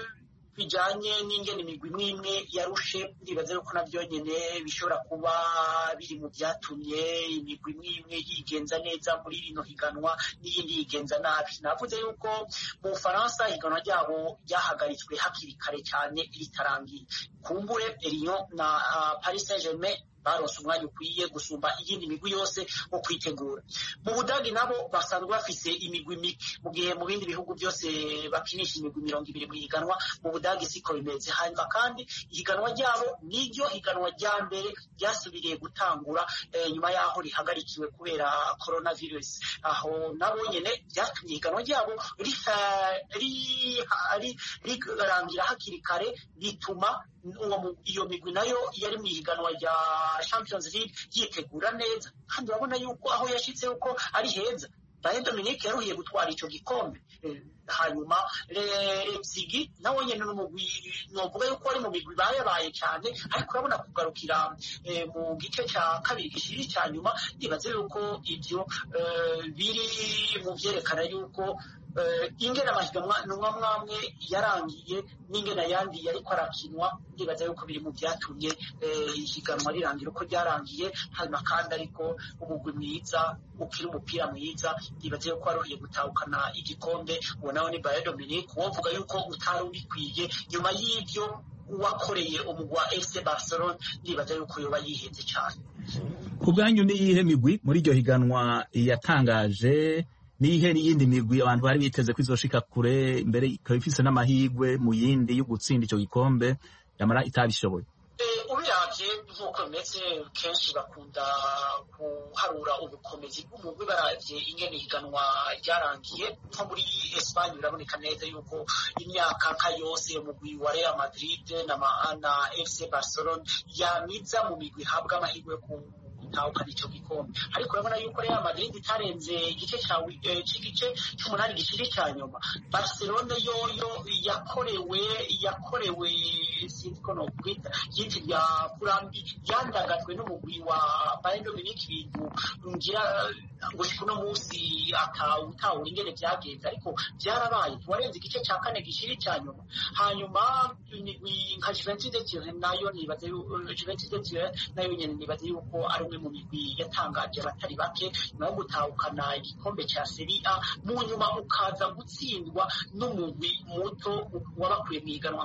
bijanye n'ingene imigwi imwe yarushe, ndibaza yuko navyo nyene bishobora kuba biri mu vyatumye imigwi imwe yigenza neza muri rino higanwa n'iyindi yigenza nabi. Navuze yuko mu Bufaransa higanwa ryabo ryahagaritswe hakiri kare cyane ritarangiye. Kumbure Lyon na Paris Saint-Germain baronse umwanya ukwiye gusumba iyindi migwi yose wo kwitegura. Mu Budagi nabo basanzwe bafise imigwi mike, mu gihe mu bindi bihugu byose bakinisha imigwi 20 mu higanwa, mu Budagi siko bimeze. Hanyuma kandi ihiganwa ryabo niryo higanwa rya mbere ryasubiriye gutangura nyuma yaho rihagarikiwe kubera coronavirus. Aho nabo nyene byatumye ihiganwa ryabo rirangira hakiri kare, bituma iyo migwi nayo yari mu ihiganwa rya Champions League yitegura neza, kandi urabona yuko aho yashitse uko ari heza. Bayern Dominique yaruhiye gutwara ico gikombe. Hanyuma Leipzig nawe nyene n'umugwi novuga yuko ari mu migwi bayabaye cyane, ariko urabona kugarukira mu gice cya kabiri gishiri cya nyuma, ndibaze yuko ibyo biri mu vyerekana yuko ingena amahiganwa mwamwe yarangiye n'ingena yandi yariko arakinwa, ndibaza yuko biri mu byatumye ihiganwa rirangira uko ryarangiye. Hanyuma kandi ariko umugwi mwiza ukiri umupira mwiza, ndibaza yuko waruhiye gutahukana igikombe. Uwo nawe ni Bayern Dominique, wovuga yuko utari ubikwiye nyuma y'ibyo wakoreye umugwi wa FC Barcelona, ndibaza yuko yoba yihenze cyane. Ku bwanyu ni iyihe migwi muri iryo higanwa yatangaje? Nihe n'iyindi migwi abantu bari biteze ko izoshika kure mbere ikaba ifise n'amahigwe mu yindi yo gutsinda ico gikombe yamara itabishoboye? Ubiravye nk'uko bimeze kenshi bakunda kuharura ubukomezi bw'umugwi baravye ingene higanwa ryarangiye. Nko muri Espagne biraboneka neza yuko imyaka nka yose umugwi wa Real Madrid na FC Barcelona yamiza mu migwi habwa amahigwe ku gutahukana ico gikombe, ariko urabona yuko Real Madrid itarenze igice c'umunani gishiri ca nyuma. Barcelona yoyo yakorewe sinzi ko nokwita yiti rya kurambi, yandagajwe n'umugwi wa Bayern Dominique, ibintu ngira gushika uno musi atawutahura ingene vyagenze, ariko vyarabaye. Tuwarenze igice ca kane gishiri ca nyuma. Hanyuma imigwi nka Juventus de Turin nayo nyene nibaze yuko ari umwe mu migwi yatangaje abatari bake nyuma yo gutahukana igikombe ca Serie A, mu nyuma ukaza gutsindwa n'umugwi muto wabakuye mu higanwa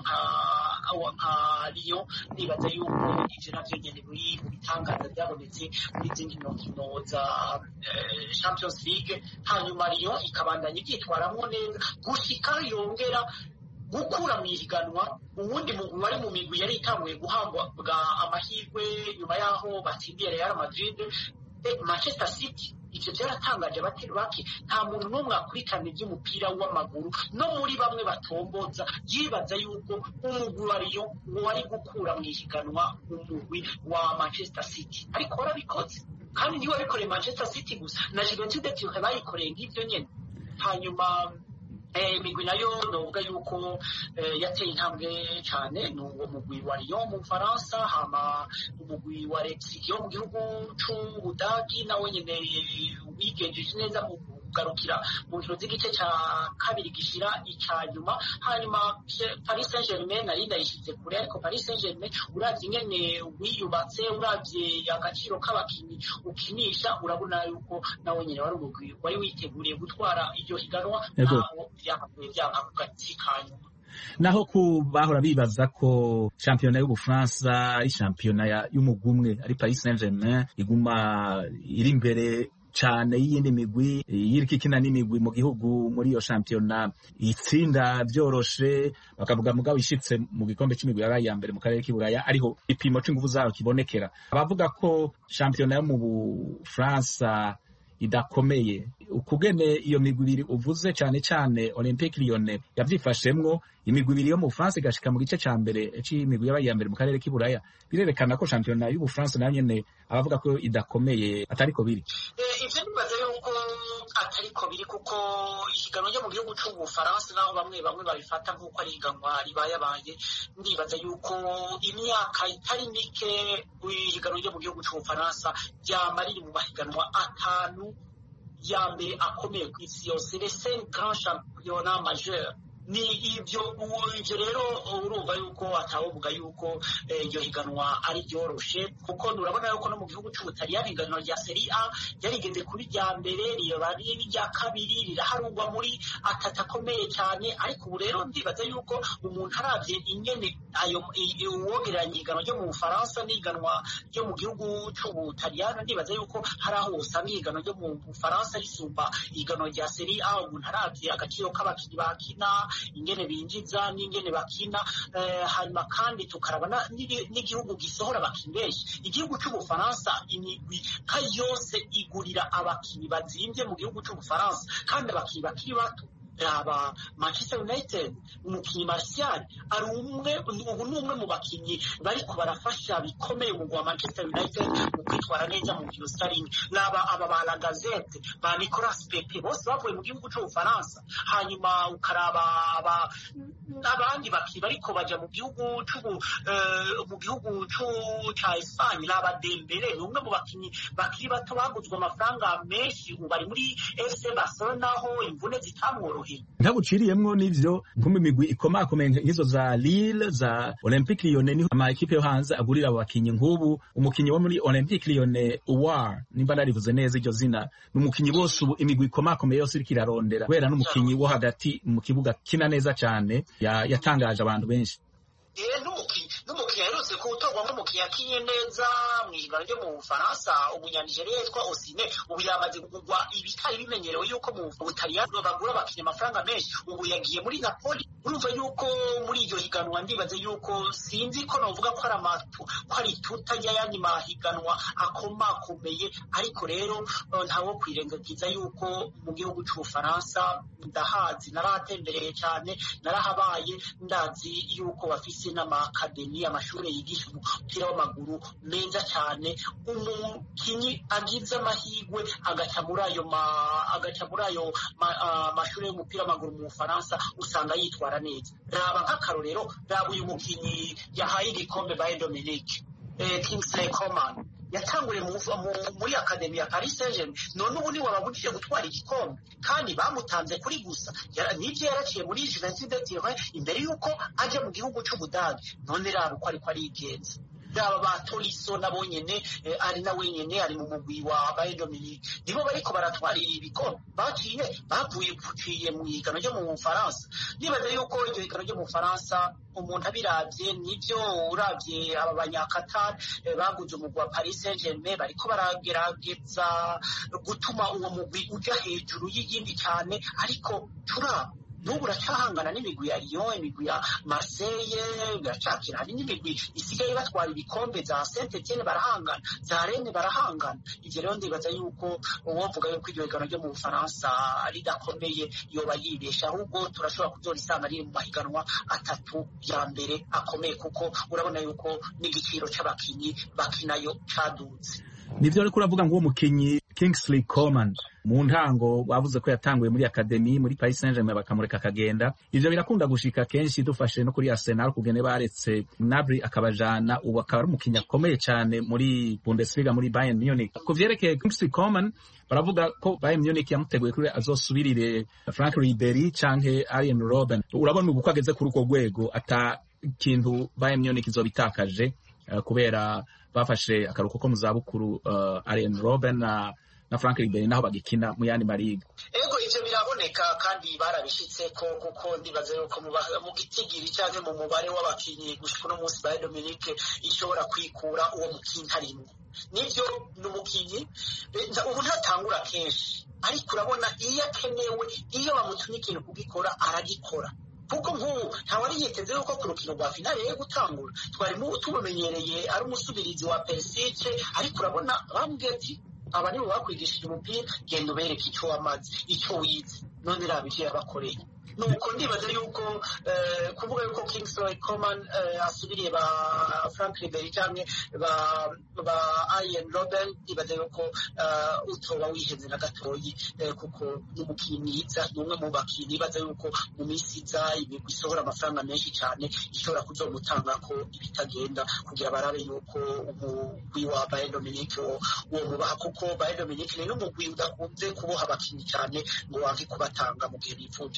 nka Lyon. Nibaza yuko ivyo navyo nyene biri mu bitangaza byabonetse muri zindi nkino za Champions League. Hanyuma Lyon ikabandanya ivyitwaramwo neza gushika yongera gukura mu ihiganwa uwundi mugwi wari mu migwi yari itanguye guhabwa amahirwe nyuma yaho batsindiye Real Madrid, Manchester City. Ivyo vyaratangaje abatari bake, nta muntu n'umwe akurikirana ivy'umupira w'amaguru no muri bamwe batomboza yibaza yuko umugwi wa Lyon wari gukura mu ihiganwa umugwi wa Manchester City, ariko warabikoze. Kandi niwe wabikoreye Manchester City gusa, na Juventus de Turin bayikoreye ng'ivyo nyene. Hanyuma imigwi nayo novuga yuko yateye intambwe cyane n'uwo mugwi wa Lyon mu Faransa, hama umugwi wa Leipzig yo mu gihugu c'Ubudagi nawe nyene wigenjeje neza mu kugarukira mu nkino z'igice ca kabiri gishira ica nyuma. Hanyuma Paris Saint-Germain nari ndayishize kure, ariko Paris Saint-Germain uravye ingene wiyubatse, uravye agaciro k'abakinyi ukinisha, urabona yuko nawe nyene wari umugwi wari witeguriye gutwara iryo higanwa, naho vyanka ku gati ka nyuma. Naho ku bahora bibaza ko shampiyona y'Ubufaransa ari shampiyona y'umugumwe, ari Paris Saint-Germain iguma iri imbere cane y'iyindi migwi yiriko ikina n'imigwi mu gihugu muri iyo shampiyona itsinda vyoroshe, bakavuga mugabo ishitse mu gikombe c'imigwi yabaye ya mbere mu karere k'iburaya ariho ipimo c'inguvu zayo kibonekera. Abavuga ko shampiyona yo mu Bufaransa idakomeye, ukugene iyo migwi ibiri uvuze cane cane Olympique Lyonnais yavyifashemwo, imigwi ibiri yo mu Bufaransa igashika mu gice ca mbere c'imigwi yabaye ya mbere mu karere k'iburaya, birerekana ko shampiyona y'Ubufaransa nayo nyene abavuga ko idakomeye atariko biri. Ivyo nibaza yuko atariko biri, kuko ihiganwa ryo mu gihugu c'Ubufaransa naho bamwe babifata nk'uko ari ihiganwa ribayabaye. Ndibaza yuko imyaka itari mike ihiganwa ryo mu gihugu c'Ubufaransa ryama riri mu mahiganwa atanu ya mbere akomeye kw'isi yose, les 5 grands championnats majeurs ni ibyo rero urumva yuko atawovuga yuko iryo higanwa ari ryoroshe kuko urabona yuko no mu gihugu c'Ubutaliyani higanwa rya Serie A yarigeze kuri rya mbere riba rya kabiri riraharugwa muri atatu akomeye cyane ariko ubu rero ndibaza yuko umuntu aravye ingene uwogereranya higanwa ryo mu Bufaransa n'ihiganwa ryo mu gihugu c'Ubutaliyani ndibaza yuko hari aho usanga higanwa ryo mu Bufaransa risumba higanwa rya Serie A umuntu aravye agaciro k'abakinyi bakina ingene binjiza n'ingene bakina hanyuma kandi tukarabana n'igihugu gisohora abakinyi benshi igihugu c'Ubufaransa imigwi yose igurira abakinyi bazimvye mu gihugu c'Ubufaransa kandi abakinyi bakiri bato raba Manchester United umukinyi Martial ari umwe mu bakinyi bariko barafasha bikomeye mu gwa Manchester United mu kwitwara neza mu nkino starring raba aba ba Lacazette ba Nicolas Pepe bose bavuye mu gihugu c'Ubufaransa hanyuma ukaraba abandi bakinyi bariko baja mu gihugu ca Espagne raba Dembele ni umwe mu bakinyi bakiri bato baguzwe amafaranga menshi bari muri FC Barcelona aho imvune zitamworoheye ntabuciriyemwo n'ivyo nk'umu migwi ikomakomeye nk'izo za Lille za Olympique Lyonnais niho ama ekipe yo hanze agurira abo bakinyi nk'ubu umukinyi wo muri Olympique Lyonnais War nimba narivuze neza iryo zina n'umukinyi bose ubu imigwi ikomakomeye yose iriko irarondera kubera n'umukinyi wo hagati mu kibuga kina neza cane yatangaje abantu benshi n'umukinyi aherutse kuwutorwa nk'umukinyi yakinye neza mw'ihiganwa ryo mu Bufaransa umunyanigeriya yitwa Osimhen ubu yamaze kugurwa ibitari bimenyerewe yuko mu Butaliyani bagura abakinyi amafaranga menshi ubu yagiye muri Napoli urumva yuko muri iryo higanwa ndibaze yuko sinzi ko novuga ko ari ituta ry'ayandi mahiganwa akomakomeye ariko rero ntawo kwirengagiza yuko mu gihugu c'Ubufaransa ndahazi narahatembereye cyane narahabaye ndazi yuko bafise n'amakademi amashuri yigisha umupira w'amaguru meza cyane umukinyi agize amahigwe agaca muri ayo mashuri y'umupira w'amaguru mu Bufaransa usanga yitwara neza raba nk'akarorero raba uyu mukinyi yahaye igikombe Bayern Dominique Kingsley Coman yatanguriye muri akademi ya Paris Saint-Germain none ubu ni wababujije gutwara igikombe kandi bamutanze kuri gusa nivyo yaraciye muri Juventus de Turin imbere yuko aje mu gihugu c'Ubudagi none raba uko ariko arigenza raba ba Tolisso nabo nyene ari na wenyene ari mu mugwi wa Bayern Dominique nibo bariko baratwara ibikombe bavuye mu higanwa ryo mu Bufaransa nibaza yuko iryo higanwa ryo mu Bufaransa umuntu abiravye nivyo uravye aba banyakatar baguze umugwi wa Paris Saint-Germain bariko baragerageza gutuma uwo mugwi uja hejuru y'iyindi cyane ariko turaba n'ubu uracahangana n'imigwi ya Lyon imigwi ya Marseille biracakira hari n'imigwi isigaye batwara ibikombe za Saint-Etienne barahangana za Rennes barahangana ivyo rero ndibaza yuko uwovuga yuko iryo higanwa ryo mu Bufaransa ridakomeye yoba yibesha ahubwo turashobora kuzorisanga riri mu mahiganwa atatu ya mbere akomeye kuko urabona yuko n'igiciro c'abakinyi bakinayo caduze nivyo ariko uravuga ngo uwo mukinyi Kingsley Coman mu ntango bavuze ko yatanguye muri akademi muri Paris Saint-Germain bakamureka akagenda ivyo birakunda gushika kenshi dufashe no kuri Arsenal kugene baretse Gnabry akabajana ubu akaba ari umukinyi akomeye cyane muri Bundesliga muri Bayern Munich ku vyerekeye Kingsley Coman baravuga ko Bayern Munich yamuteguye kuri azosubirire Frank Ribery canke Arjen Robben urabona ubu ko ageze kuri uko rwego ata kintu Bayern Munich izobitakaje kubera bafashe akaruko ko mu zabukuru Arjen Robben na Frank Ribery naho bagikina mu yandi mariga ego ivyo biraboneka kandi barabishitse ko kuko ndibaza yuko mu gitigiri cyane mu mubare w'abakinyi gushika no munsi Bayern Dominic ishobora kwikura uwo mukinyi harimwo nivyo n'umukinyi ubu ntatangura kenshi ariko urabona iyo akenewe iyo bamutumye ikintu kugikora aragikora kuko nk'ubu ntawari yiteze yuko ku rukino rwa finale yo gutangura twarimo tumumenyereye ari umusubirizi wa Perisic ariko urabona bambwiye ati aba nibo bakwigishije umupira genda ubereke icyo wamaze icyo wize none raba ivyo yabakoreye nuko ndibaza yuko kuvuga yuko Kingsley Coman asubiriye ba Frank Ribery canke ba Arjen Robben ndibaza yuko utoba wihenze na gatoyi kuko n'umukinyi mwiza n'umwe mu bakinyi ndibaza yuko mu misi iza imigwi isohora amafaranga menshi cyane ishobora kuzomutanga ko ibitagenda kugira barabe yuko umugwi wa Bayern Dominic uwo mubaha kuko Bayern Dominic ni n'umugwi udakunze kuboha abakinyi cyane ngo wange kubatanga mu gihe bipfuje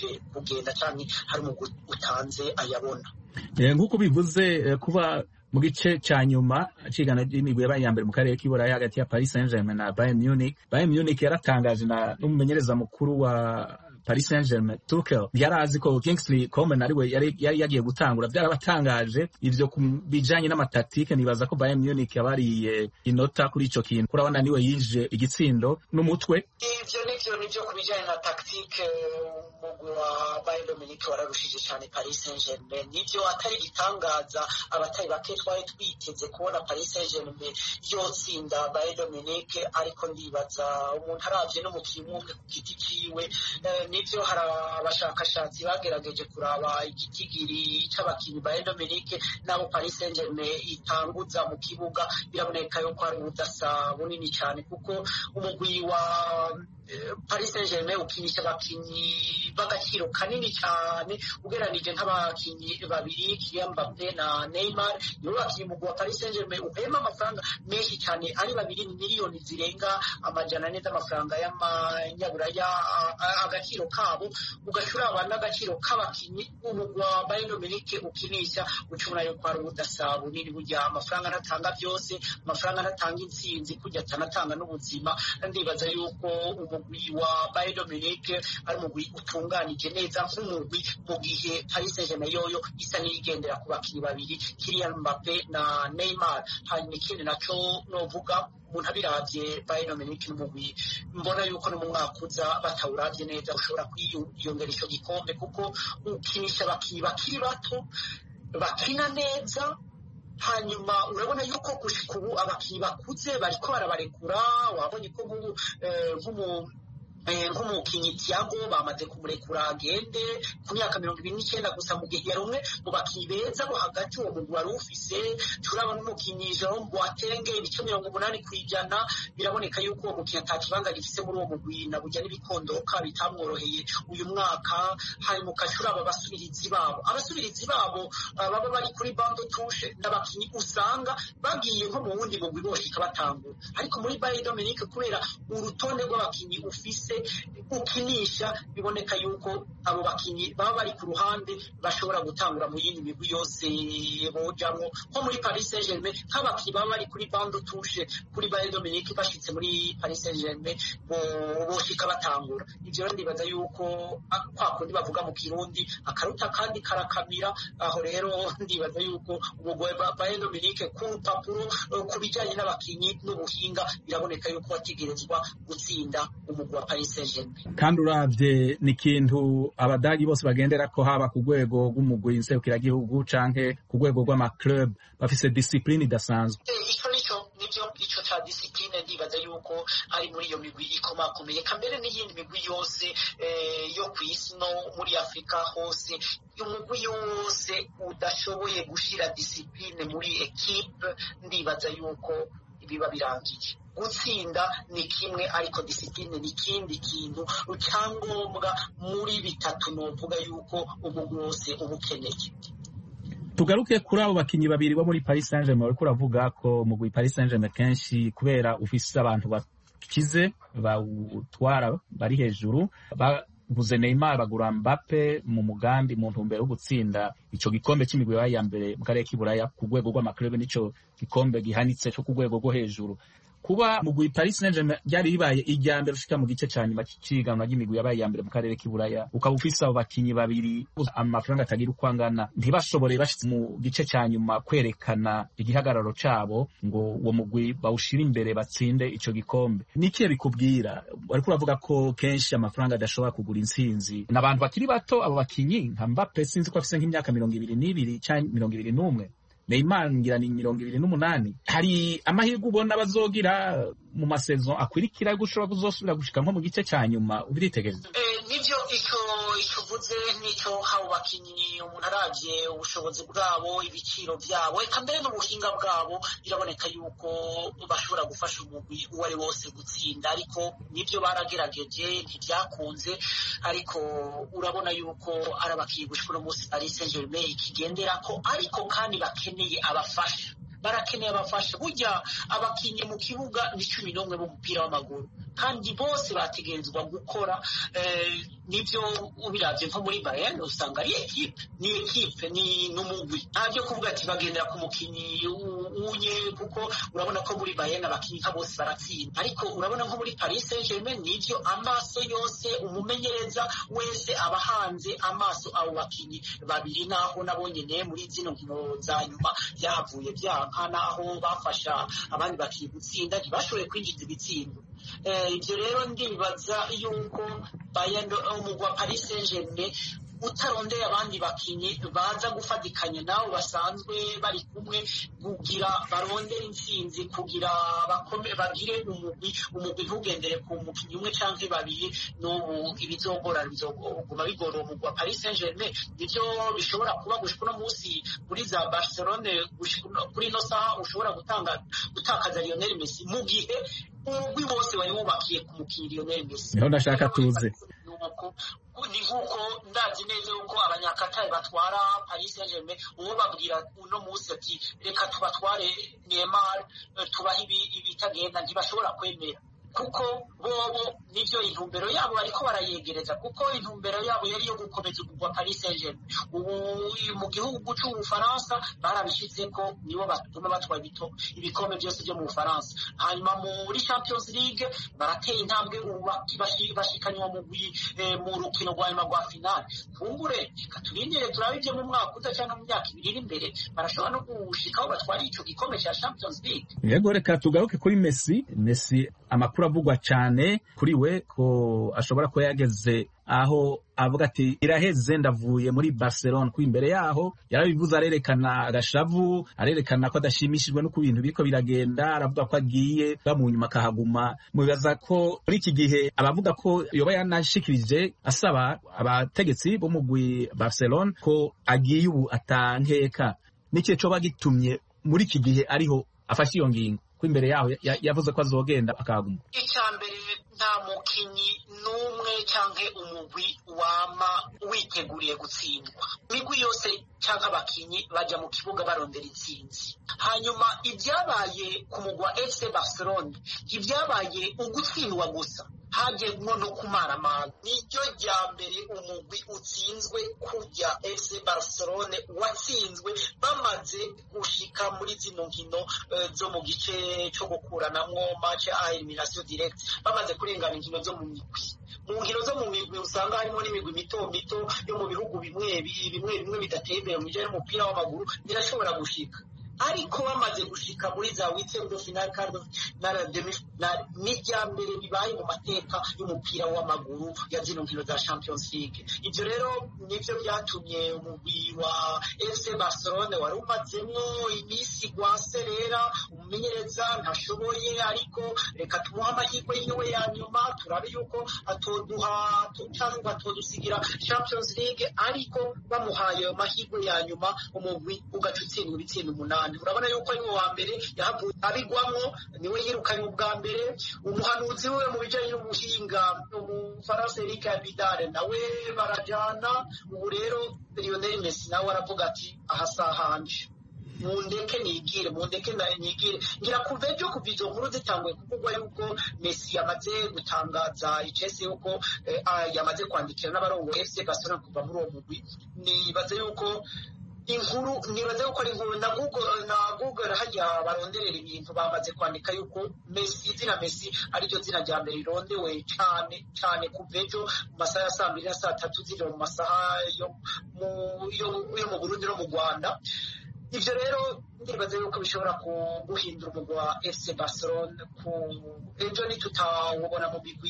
kugenda cyane hari umugwi utanze ayabona. Nk'uko bivuze kuba mu gice cya nyuma cigana ry'imigwi yabaye iya mbere mu karere k'Iburaya hagati ya Paris Saint-Germain na Bayern Munich yaratangaje n'umumenyereza mukuru wa Paris Saint-Germain Tuchel yarazi ko Kingsley Coman ariwe yari yagiye gutangura. Byarabatangaje ivyo bijanye n'amataktike. Nibaza ko Bayern Munich yabariye inota kuri ico kintu, kurabona niwe yinje igitsindo n'umutwe. Ivyo nivyo kubijanye na taktike umugwi wa Bayern Munich wararushije cyane Paris Saint-Germain. Nivyo atari gitangaza, abatari bake twari twiteze kubona Paris Saint-Germain yotsinda Bayern Munich, ariko ndibaza umuntu aravye n'umukinnyi umwe ku giti ciwe. Nivyo hari abashakashatsi bagerageje kuraba igitigiri c'abakinyi Bayern Munich nabo Paris Saint-Germain itanguza mu kibuga, biraboneka yuko hari ubudasa bunini cyane, kuko umugwi wa Paris Saint-Germain ukinisha abakinyi b'agaciro kanini cyane ugeranije nk'abakinyi babiri Kylian Mbappe na Neymar. Nibo bakinyi umugwi wa Paris Saint-Germain uhema amafaranga menshi cyane, ari 2 miliyoni zirenga 400 z'amafaranga y'amanyaburaya agaciro kabo, ugashura abana agaciro k'abakinyi umugwi wa Bayern Munich ukinisha, ucumura yuko hari ubudasa bunini. Burya amafaranga ntatanga byose, amafaranga ntatanga intsinzi, kujya atanatanga n'ubuzima. Ndibaza yuko umugwi wa Bayern Munich ari umugwi utunganije neza nk'umugwi, mu gihe Paris Saint-Germain yoyo isa n'igendera ku bakinyi babiri Kylian Mbappe na Neymar. Hanyuma ikindi naco novuga, umuntu abiravye Bayern Munich n'umugwi mbona yuko no mu mwaka uza batawuravye neza ushobora kwiyongera ico gikombe, kuko ukinisha abakinyi bakiri bato bakina neza. Hanyuma urabona yuko gushika ubu abakinyi bakuze bariko barabarekura. Wabonye ko nk'umukinyi Thiago bamaze kumurekura agende ku myaka 29 gusa, mu gihe yari umwe mu bakinyi beza bo hagati uwo mugwi wari ufise. Turabona n'umukinyi Jerome Boateng ibice 80%. Biraboneka yuko uwo mukinyi atakibanza gifise muri uwo mugwi, na burya n'ibikondoka bitamworoheye uyu mwaka. Hanyuma ukashura abasubirizi babo baba bari kuri bande touche, n'abakinyi usanga bagiye nko mu wundi mugwi boshika batangura. Ariko muri Bayern Munich kubera urutonde rw'abakinyi ufise ukinisha, biboneka yuko abo bakinyi baba bari ku ruhande bashobora gutangura mu yindi migwi yose bojamwo. Nko muri Paris Saint-Germain nk'abakinyi baba bari kuri bande touche kuri Bayern Munich bashitse muri Paris Saint-Germain boshika batangura. Ivyo rero ndibaza yuko kwa kundi bavuga mu Kirundi akaruta kandi karakamira. Aho rero ndibaza yuko umugwi wa Bayern Munich ku rupapuro kubijanye n'abakinyi n'ubuhinga biraboneka yuko bategerezwa gutsinda umugwi wa Paris Saint-Germain. Kandi uravye ni kintu abadagi bose bagendera ko, haba ku rwego rw'umugwi nserukiragihugu canke ku rwego rw'amaclub, bafise discipline idasanzwe. Ico ca discipline ndibaza yuko ari muri iyo migwi ikomakomeye, kambere n'iyindi migwi yose yo kw'isi no muri Afrika hose. Umugwi yose udashoboye gushira discipline muri equipe, ndibaza yuko biba birangiye. Gutsinda ni kimwe, ariko discipline ni kindi kintu cyangombwa muri bitatu novuga yuko umugwi wose ubukeneye. Tugaruke kuri abo bakinyi babiri bo muri Paris Saint-Germain. Uriko uravuga ko umugwi Paris Saint-Germain kenshi kubera ufise abantu bakize bawutwara bari hejuru, baguze Neymar bagura Mbappe mu mugambi mu ntumbero yo gutsinda ico gikombe c'imigwi yabaye ya mbere mu karere k'Iburaya ku rwego rw'amaclub, nico gikombe gihanitse cyo ku rwego rwo hejuru. Kuba mugwi Paris Saint-Germain ryari ribaye irya mbere ushika mu gice ca nyuma c'iganwa ry'imigwi yabaye ya mbere mu karere k'Iburaya, ukaba ufise abo bakinyi babiri amafaranga atagira uko angana, ntibashobore bashitse mu gice ca nyuma kwerekana igihagararo cabo ngo uwo mugwi bawushira imbere batsinde ico gikombe. Nikiye bikubwira ariko uravuga ko kenshi amafaranga adashobora kugura intsinzi n'abantu bakiri bato. Abo bakinyi nka Mbappe sinzi ko afise nk'imyaka 22 canke 21, Neymar ngira ni 28. Hari amahirwe ubona bazogira mu masezo akwirikira gushobora kuzosubira gushika nko mu gice ca nyuma ubiritegereza? Nivyo ico vuze nico habo bakinyi umuntu aravye ubushobozi bwabo, ibiciro vyabo, eka mbere n'ubuhinga bwabo, biraboneka yuko bashobora gufasha umugwi uwo ari wose gutsinda. Ariko nivyo baragerageje ntivyakunze, ariko urabona yuko ari abakinyi gushika no musi Paris Saint-Germain ikigenderako, ariko kandi bakeneye abafasha. Barakeneye abafasha. Burya abakinyi mu kibuga ni 11 b'umupira w'amaguru, kandi bose bategerezwa gukora nibyo ubiravye nko muri Bayern usanga ari equipe ni n'umugwi ntabyo kuvuga ati bagendera ku mukinyi unye kuko urabona ko muri Bayern abakinyi bose baratsinda ariko urabona nko muri Paris Saint-Germain nivyo amaso yose umumenyereza wese abahanze amaso abo bakinyi babiri naho nabonyene muri zino nkino za nyuma byavuye byanka naho bafasha abandi bakiye gutsinda ntibashoboye kwinjiza ibitsindo ibyo rero ndibaza yuko Bayern umugwa Paris Saint-Germain utarondeye abandi bakinyi baza gufatikanya nabo basanzwe bari kumwe kugira barondere intsinzi kugira bagire umugwi ntugendere ku mukinyi umwe canke babiri n'ubu ibizogora bizoguma bigora umugwa Paris Saint-Germain nivyo bishobora kuba gushika no munsi kuri za Barcelone kuri no saha ushobora gutakaza Lionel Messi mu gihe umugwi wose wari wubakiye ku mukinyi Lionel Messi niho ndashaka tuze ni nk'uko ndazi neza yuko abanyakatari batwara Paris Saint-Germain uwo babwira uno munsi ati reka tubatware Neymar tubaha ibitagenda ntibashobora kwemera kuko bobo nivyo intumbero yabo bariko barayegereza kuko intumbero yabo yari yo gukomeza kugwa Paris Saint-Germain ubu mu gihugu c'Ubufaransa barabishize ko nibo batuma batwara ibikombe byose byo mu Bufaransa hanyuma muri Champions League barateye intambwe ubu bashikanywa mu rukino rwa nyuma rwa finale kumbure katurindire turabivye mu mwaka uza cyangwa mu myaka ibiri iri imbere barashobora no gushikaho batwara ico gikombe cya Champions League. Yego reka tugaruke kuri Messi amakuru avugwa cyane kuri we ko ashobora kuba yageze aho avuga ati iraheze ndavuye muri Barcelona ko imbere yaho yarabivuze arerekana agashavu arerekana ko adashimishijwe no ku bintu biriko biragenda aravuga ko agiye bamunyuma akahaguma mubibaza ko muri iki gihe abavuga ko yoba yanashikirije asaba abategetsi bo mugwi Barcelona ko agiye ubu atankeka n'ikihe coba gitumye muri iki gihe ariho afashe iyo ngingo ko imbere yaho yavuze ko azogenda akaguma. Icyambere nta mukinyi n'umwe canke umugwi wama witeguriye gutsindwa imigwi yose canke abakinyi baja mu kibuga barondera intsinzi hanyuma ibyabaye ku mugwa FC Barcelona ibyabaye ugutsindwa gusa hajemwo no kumaramana niryo rya mbere umugwi utsinzwe kujya FC Barcelona watsinzwe bamaze gushika muri zino nkino zo mu gice cyo gukuranamwo match a elimination direct bamaze kurengana inkino zo mu migwi mu nkino zo mu migwi usanga harimo n'imigwi mito yo mu bihugu bimwe bidateye imbere mu bijanye n'umupira w'amaguru birashobora gushika ariko bamaze gushika muri za huitième de finale na demi-finale n'irya mbere bibaye mu mateka y'umupira w'amaguru ya zino nkino za Champions League ivyo rero nivyo byatumye umugwi wa FC Barcelona wari umazemwo imisi gwaserera umumenyereza ntashoboye ariko reka tumuha amahirwe yiwe ya nyuma turabe yuko atodusigira Champions League ariko bamuhaye ayo mahirwe ya nyuma umugwi ugaca utsindwa ibitsinda 8 urabona yuko ari wa mbere yahavuye abigwamwo niwe yirukanye ubwa mbere umuhanuzi we mu bijanye n'ubuhinga umufaransa Eric Abidal nawe barajana ubu rero Lionel Messi nawe aravuga ati ahasahanje mundeke nigire ngira kuva ejo kuva izo nkuru zitanguye kuvugwa yuko Messi yamaze gutangaza icese yuko yamaze kwandikira n'abarongo FC Barcelona kuva muri uwo mugwi nibaze yuko ari inkuru na Google hajya baronderera ibintu bamaze kwandika yuko izina Messi ariryo zina rya mbere rirondewe cyane kuva ejo mu masaha ya 2 na 3 ziri mu masaha yo mu Burundi no mu Rwanda ivyo rero ndibaza yuko bishobora guhindura umugwi wa FC Barcelona ejo nitutawubona mu migwi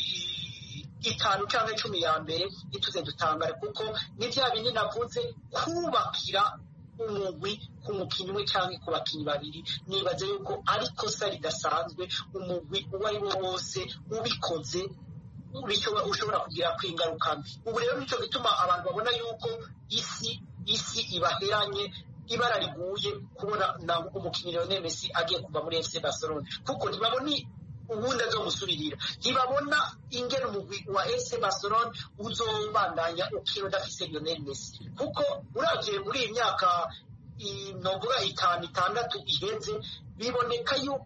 5 canke 10 ya mbere ituze dutangare kuko ni vya bindi navuze kubakira umugwi ku mukinyi umwe canke ku bakinyi babiri nibaze yuko ari kosa ridasanzwe umugwi uwo ari wo wose ubikoze ushobora kugira kwingaruka mbi ubu rero nico gituma abantu babona yuko isi ibaheranye ibara riguye kubona umukinyi Lionel Messi agiye kuva muri FC Barcelona kuko ntibabona ubundi azomusubirira ntibabona ingene umugwi wa FC Barcelona uzobandanya ukiro udafise Lionel Messi kuko uravye muri iyi myaka novuga 5-6 iheze biboneka yuko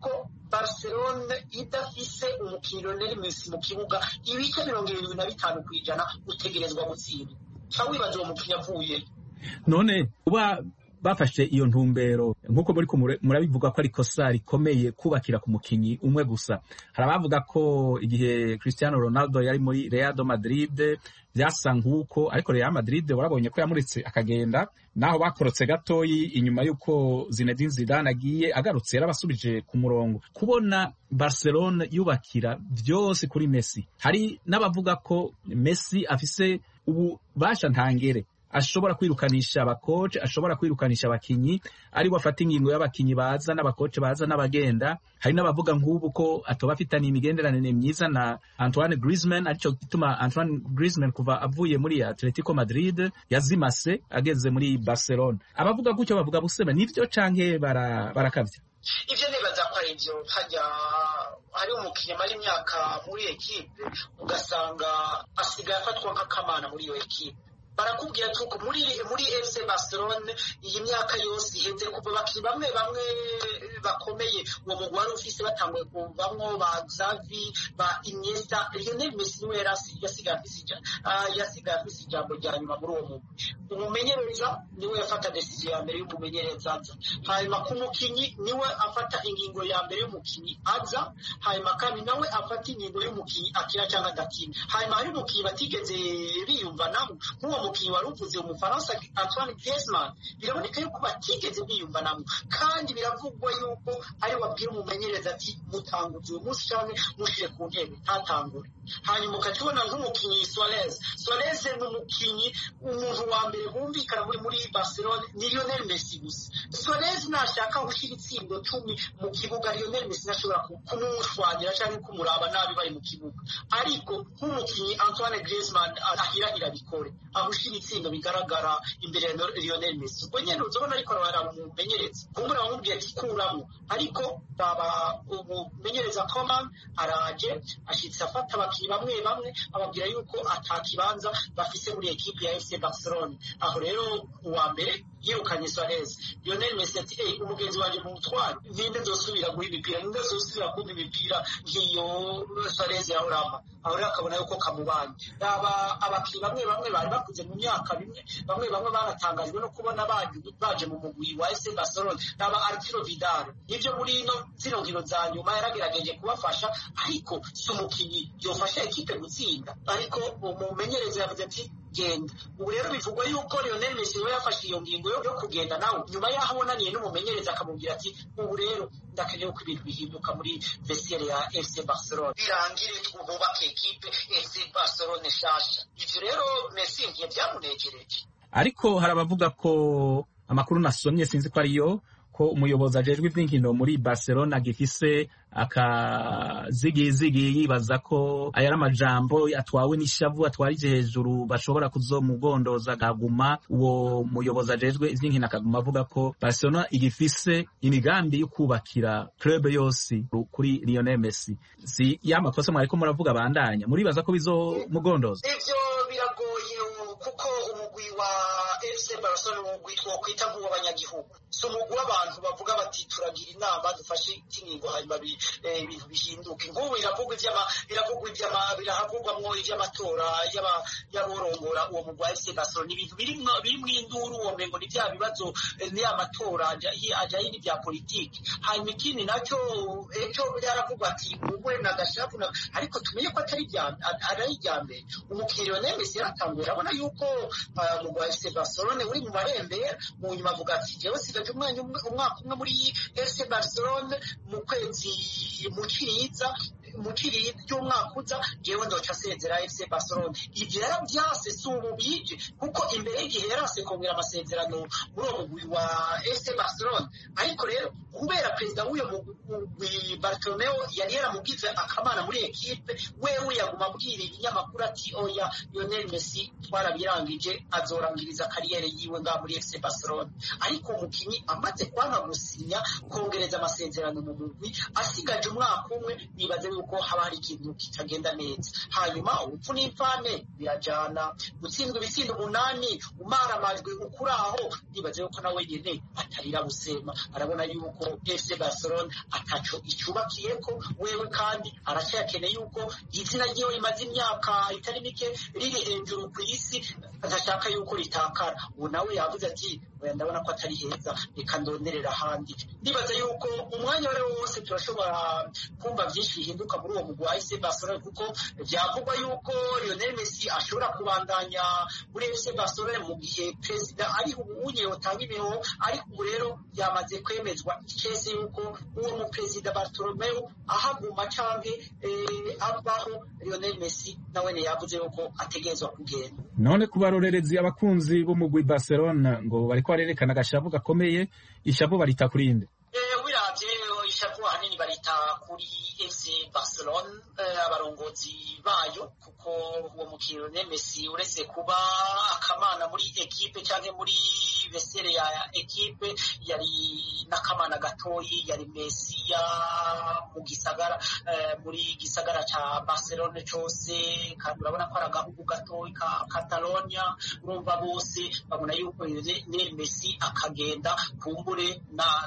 Barcelone idafise umukinnyi Lionel Messi mu kibuga ibice 75% utegerezwa gutsinda. Cyangwa wibaza uwo mukinnyi avuye. None uba bafashe iyo ntumbero nkuko muri murabivuga ko ari kosa rikomeye kubakira ku mukinyi umwe gusa. Harabavuga ko igihe Cristiano Ronaldo yari muri Real Madrid byasa nkuko, ariko Real Madrid warabonye ko yamuritse akagenda, naho bakorotse gatoyi inyuma yuko Zinedine Zidane agiye, agarutse yarabasubije ku murongo. Kubona Barcelona yubakira byose kuri Messi, hari n'abavuga ko Messi afise ububasha ntangere, ashobora kwirukanisha abakoce, ashobora kwirukanisha abakinyi, ari wafata ingingo y'abakinyi baza n'abakoce baza n'abagenda. Hari n'abavuga nk'ubu ko atoba afitanye imigenderanire myiza na Antoine Griezmann, arico gituma Antoine Griezmann kuva avuye muri Atletico Madrid yazimase ageze muri Barcelona. Abavuga gutyo bavuga busema nivyo canke barakavya? Ivyo nibaza ko ari ivyo. Hajya hari umukinnyi amara imyaka muri ekipe ugasanga asigaye afatwa nk'akamana muri iyo ekipe. Barakubwira tuko muri FC Barcelona iyi myaka yose iheze kuva bakinnyi bamwe bakomeye uwo mugwi wari ufise batanguye kuvamwo ba Xavi, ba Iniesta. Lionel Messi niwe yasigaye afise ijambo rya nyuma muri uwo mugwi. Umumenyereza niwe yafata decision ya mbere y'umumenyereza aza, hanyuma ku mukinyi niwe afata ingingo ya mbere y'umukinyi aza, hanyuma kandi nawe afata ingingo y'umukinyi akina cyangwa adakina. Hanyuma hari umukinyi batigeze biyumva namo nk'uwo mukinyi wari uvuze umufaransa Antoine Griezmann, biraboneka yuko batigeze biyumva namo, kandi biravugwa yuko ari wabwira umumenyereza ati mutanguze uyu munsi cyane mushire ku ntebe ntatangure. Hanyuma ukatubona nk'umukinyi Suarez ni umukinyi umuntu wa mbere bumvikana muri Barcelona ni Lionel Messi gusa. Suarez nashaka gushira itsindo 10 mu kibuga, Lionel Messi nashobora kumushwanira cyangwa kumuraba nabi bari mu kibuga, ariko nk'umukinyi Antoine Griezmann ahirahira bikore ahushira itsindo bigaragara imbere ya Lionel Messi. Ubwo nyene uzobona ariko aramumenyereza kumbura bamubwiye ati kuramo, ariko baba umumenyereza Koeman araje ashitse afata abakinyi bamwe ababwira yuko atakibanza bafise muri ekipe ya FC Barcelona. Aho rero uwa mbere yirukanye Suarez. Lionel Messi ati umugenzi wanje mu mutware ninde nzosubira guha imipira, ninde nzosubira kumpa imipira nk'iyo Suarez yahorama. Aho rero akabona yuko kamubanye. Abakinyi bamwe bari bakuze mu myaka bamwe baratangajwe no kubona baje mu mugwi wa FC Barcelona. Arturo Vidal nivyo muri zino ngiro za nyuma yaragerageje kubafasha, ariko si umukinyi yofasha ekipe gutsinda. Ariko umumenyereza yavuze ati genda. Ubu rero bivugwa yuko Lionel Messi we yafashe iyo ngingo yo kugenda nawe nyuma yaho abonaniye n'umumenyereza akamubwira ati ubu rero ndakeneye ko ibintu bihinduka muri vestiaire ya FC Barcelona, birangire twubake ekipe FC Barcelona shasha. Ivyo rero Messi ngiye byamunejereje. Ariko harabavuga ko amakuru nasomye sinzi ko ariyo, ko umuyobozi ajejwe ivy'inkino muri Barcelona gifise akazigizigi yibaza ko ayari amajambo atwawe n'ishavu atwarije hejuru bashobora kuzomugondoza agaguma. Uwo muyobozi ajejwe ivy'inkino akaguma avuga ko Barcelona igifise imigambi yo kubakira club yose kuri Lionel Messi. Si yamakosa mwariko muravuga bandanya muribaza ko bizomugondoza? Ivyo biragoye kuko umugwi wa FC Barcelona umugwi twokwita nk'uw'abanyagihugu, si umugwi w'abantu bavuga bati turagira inama dufashe ingingo hanyuma ibintu bihinduke. Nk'ubu birahavugwamwo ivy'amatora y'aborongora uwo mugwi wa FC Barcelona. Ibintu birimwo induru, uwo mengo ni vya bibazo n'amatora ajaye n'ivya politiki. Hanyuma ikindi naco ejo byaravugwa ati mugwe na gashavu, ariko tumenye ko atari irya mbere. Umukinyi Lionel Messi yaratanguye urabona yuko umugwi wa FC Barcelona uri mu marembera, mu nyuma avuga ati jewe sigaje umwaka umwe muri FC Barcelona mu kwezi muciriye ry'umwaka uza jewe ndoca asezera FC Barcelona. Ivyo yaravyase si ubu bije, kuko imbere y'igihe yarase kongera amasezerano muri uwo mugwi wa FC Barcelona. Ariko rero kubera perezida w'uyo mugwi Bartomeu yari yaramugize akamana muri ekipe, wewe yaguma abwira ibinyamakuru ati oya Lionel Messi twarabirangije azorangiriza kariyere yiwe nga muri FC Barcelona. Ariko umukinyi amaze kwanga gusinya kongereza amasezerano mu mugwi asigaje umwaka umwe, nibaze yuko haba hari ikintu kitagenda neza. Hanyuma urupfu n'imfane birajana, gutsindwa ibisindo 8 umara amajwi ukuraho yibaza yuko nawe nyene atarira busema arabona yuko FC Barcelona ataco icubakiyeko wewe kandi aracyakeneye yuko izina ryiwe rimaze imyaka itari mike riri hejuru ku isi adashaka yuko ritakara ubu nawe yavuze ati ndabona ko atari heza reka ndonderera ahandi ndibaza yuko umwanya wari wose turashobora kumva byinshi bihinduka muri uwo mugwi wa FC Barcelona kuko byavugwa yuko Lionel Messi ashobora kubandanya muri FC Barcelona mu gihe perezida ari ubunye utanga imiho ariko ubu rero yamaze kwemezwa ikese yuko uwo mu perezida Bartomeu ahaguma canke abaho Lionel Messi nawe yavuze yuko ategerezwa kugenda none kubarorerezi abakunzi b'umugwi Barcelona ngo bariko barerekana agashavu gakomeye ishavu barita kurinde wiravye ishavu ahanini barita kuri FC Barcelona abarongozi bayo kuko uwo mukino Messi uretse kuba akamana muri ekipe canke muri vesere ya ekipe yari nakamana gatoyi yari Messi ya mu gisagara muri gisagara ca Barcelona cose kandi urabona ko aragahugu gatoyi ka Catalonia urumva bose babona yuko Messi akagenda kumbure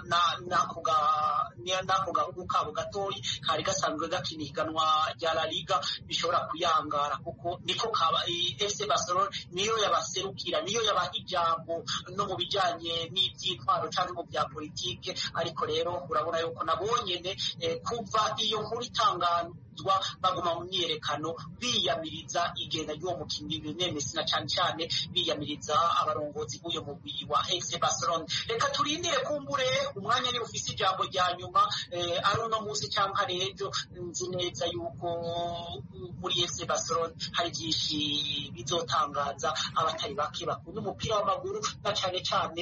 nako gahugu kabo gatoyi kari gasanzwe gakiniganwa rya La Liga bishobora kuyangara kuko niko FC Barcelona niyo yabaserukira niyo yabaha ijambo no mu bijanye n'ivyitwaro canke mu bya politike ariko rero urabona yuko nabonyene kuva iyo nkuru itangazwa baguma mu myerekano biyamiriza igenda ry'uwo mukinyi Lionel Messi na cane biyamiriza abarongozi b'uyo mugwi wa FC Barcelona reka turindire kumbure umwanya ni ufise ijambo rya nyuma ari uno munsi cyangwa ari ejo nzi neza yuko muri FC Barcelona hari byinshi bizotangaza abatari bake bakunda umupira w'amaguru na cane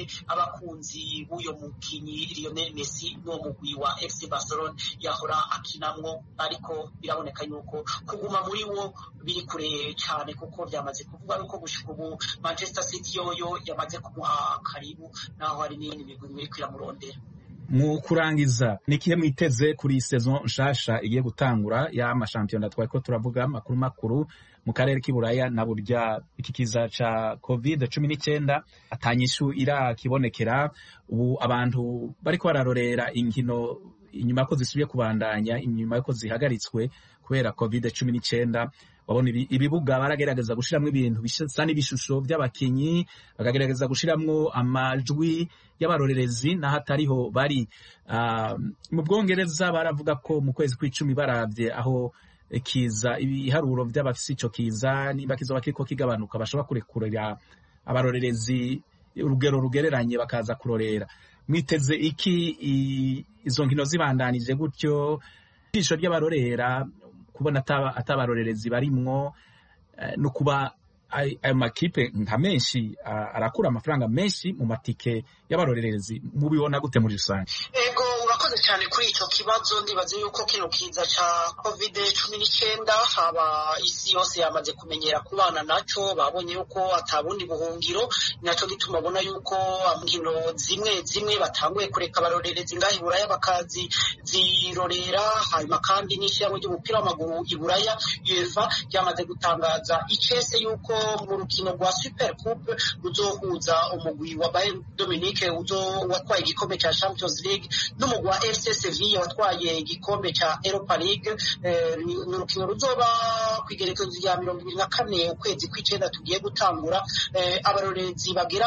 abakunzi b'uyo mukinyi Lionel Messi no mugwi wa FC Barcelona yahora akinamwo ariko biraboneka yuko kuguma muri wo biri kure cyane kuko byamaze kuvuga yuko gushika ubu Manchester City yoyo yamaze kumuha karibu naho hari n'ibindi bigwi biri kwiramurondera mu kurangiza nikihe mwiteze kuri saison nshasha igiye gutangura ya mashampiyona twako turavuga makuru mu karere k'Iburaya na burya ikikiza ca COVID-19 atanyishu irakibonekera ubu abantu bariko bararorera inkino inyuma ko zisubiye kubandanya inyuma ko zihagaritswe kubera COVID-19 babona ibibuga baragerageza gushiramwe ibintu bisa n'ibishusho by'abakinyi bakagerageza gushiramwo amajwi y'abarorerezi na hatariho bari mu Bwongereza baravuga ko mu kwezi kw'icumi baravye aho kiza ibiharuro by'abafisi ico kiza nimba kizoba kiriko kigabanuka bashobora kurekurira abarorerezi urugero rugereranye bakaza kurorera mwiteze iki izo nkino zibandanije gutyo ijisho ry'abarorera kubona atabarorerezi barimwo no kuba ayo makipe nka menshi arakura amafaranga menshi mu matike y'abarorerezi mubibona gute muri rusange ego urakoze cyane kuri ico kibazo ndibaze yuko kino kiza ca COVID-19 haba isi yose yamaze kumenyera kubana naco babonye yuko atabundi buhungiro naco gituma bona yuko inkino zimwe batanguye kureka abarorerezi ngaho Iburaya bakazi zirorera hanyuma kandi n'ishyirahamwe ry'umupira w'amaguru Iburaya UEFA yamaze gutangaza icese yuko mu rukino rwa Super Coupe ruzohuza umugwi wa Bayern Dominique watwaye igikombe ca Champions League n'umugwi wa FC Sevilla watwaye igikombe ca Europa League n'urukino ruzoba kwigerekezo rya 24 ukwezi kw'icenda tugiye gutangura abarorerezi bagera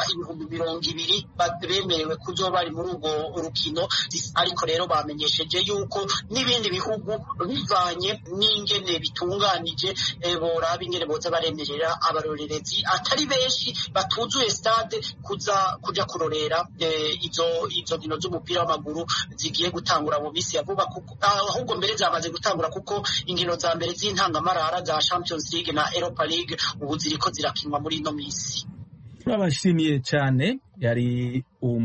200,000 bemerewe kuzoba bari muri urwo rukino ariko rero bamenyesheje yuko n'ibindi bihugu bivanye n'ingene bitunganije boraba ingene boza baremerera abarorerezi atari benshi batuzuye stade kuja kurorera izo nkino z'umupira w'amaguru zigiye gutangura mu bisi ya vuba ahubwo mbere zamaze gutangura kuko inkino za mbere z'intangamarara za Champions League na Europa League ubu ziriko zirakinwa muri ino misi turabashimiye cyane yari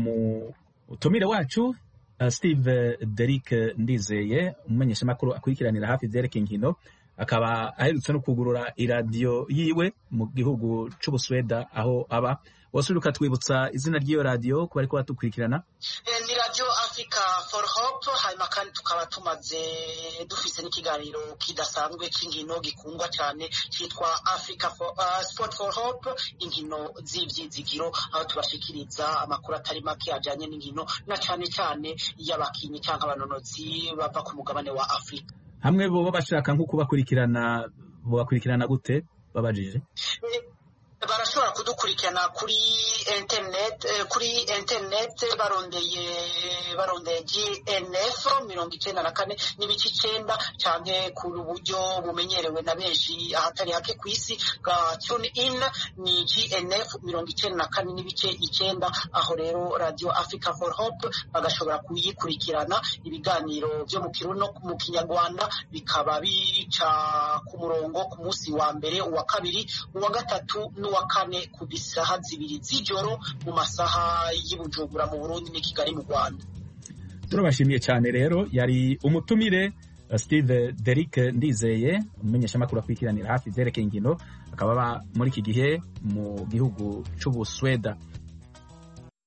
utumire wacu Steve Derrick Ndizeye umumenyeshamakuru akurikiranira hafi ivyerekeye inkino akaba aherutse no kugurura iradiyo yiwe mu gihugu c'Ubusweda aho aba wasuruka twibutsa izina ry'iyo radiyo kuba ariko batukurikirana ni radio Africa for Hope, hanyuma kandi tukaba dufise n'ikiganiro kidasanzwe cy'inkino gikundwa cyane cyitwa Africa Sport for Hope, inkino z'ivyizigiro, aho tubashikiriza amakuru atari make ajanye n'inkino na cyane cyane y'abakinyi cyangwa abanonotsi bava ku mugabane wa Afrika. Hamwe bo bashaka nko kubakurikirana gute babajije? Barashobora kudukurikirana kuri internet barondeye GNF 94.9 canke ku buryo bumenyerewe na benshi ahatari hake kw'isi bwa tune in ni GNF 94.9. Aho rero Radio Africa for Hope bagashobora kuyikurikirana. Ibiganiro byo mu Kirundi mu Kinyarwanda bikaba bica ku murongo ku munsi wa mbere, uwa kabiri, uwa gatatu wa kane ku bisaha 2 z'ijoro mu masaha y'Ibujumbura mu Burundi ni Kigali mu Rwanda. Turabashimiye cyane rero, yari umutumire Steve Derrick Ndizeye, umumenyeshamakuru akurikiranira hafi ivyerekeye inkino, akaba muri iki gihe mu gihugu c'Ubusweda.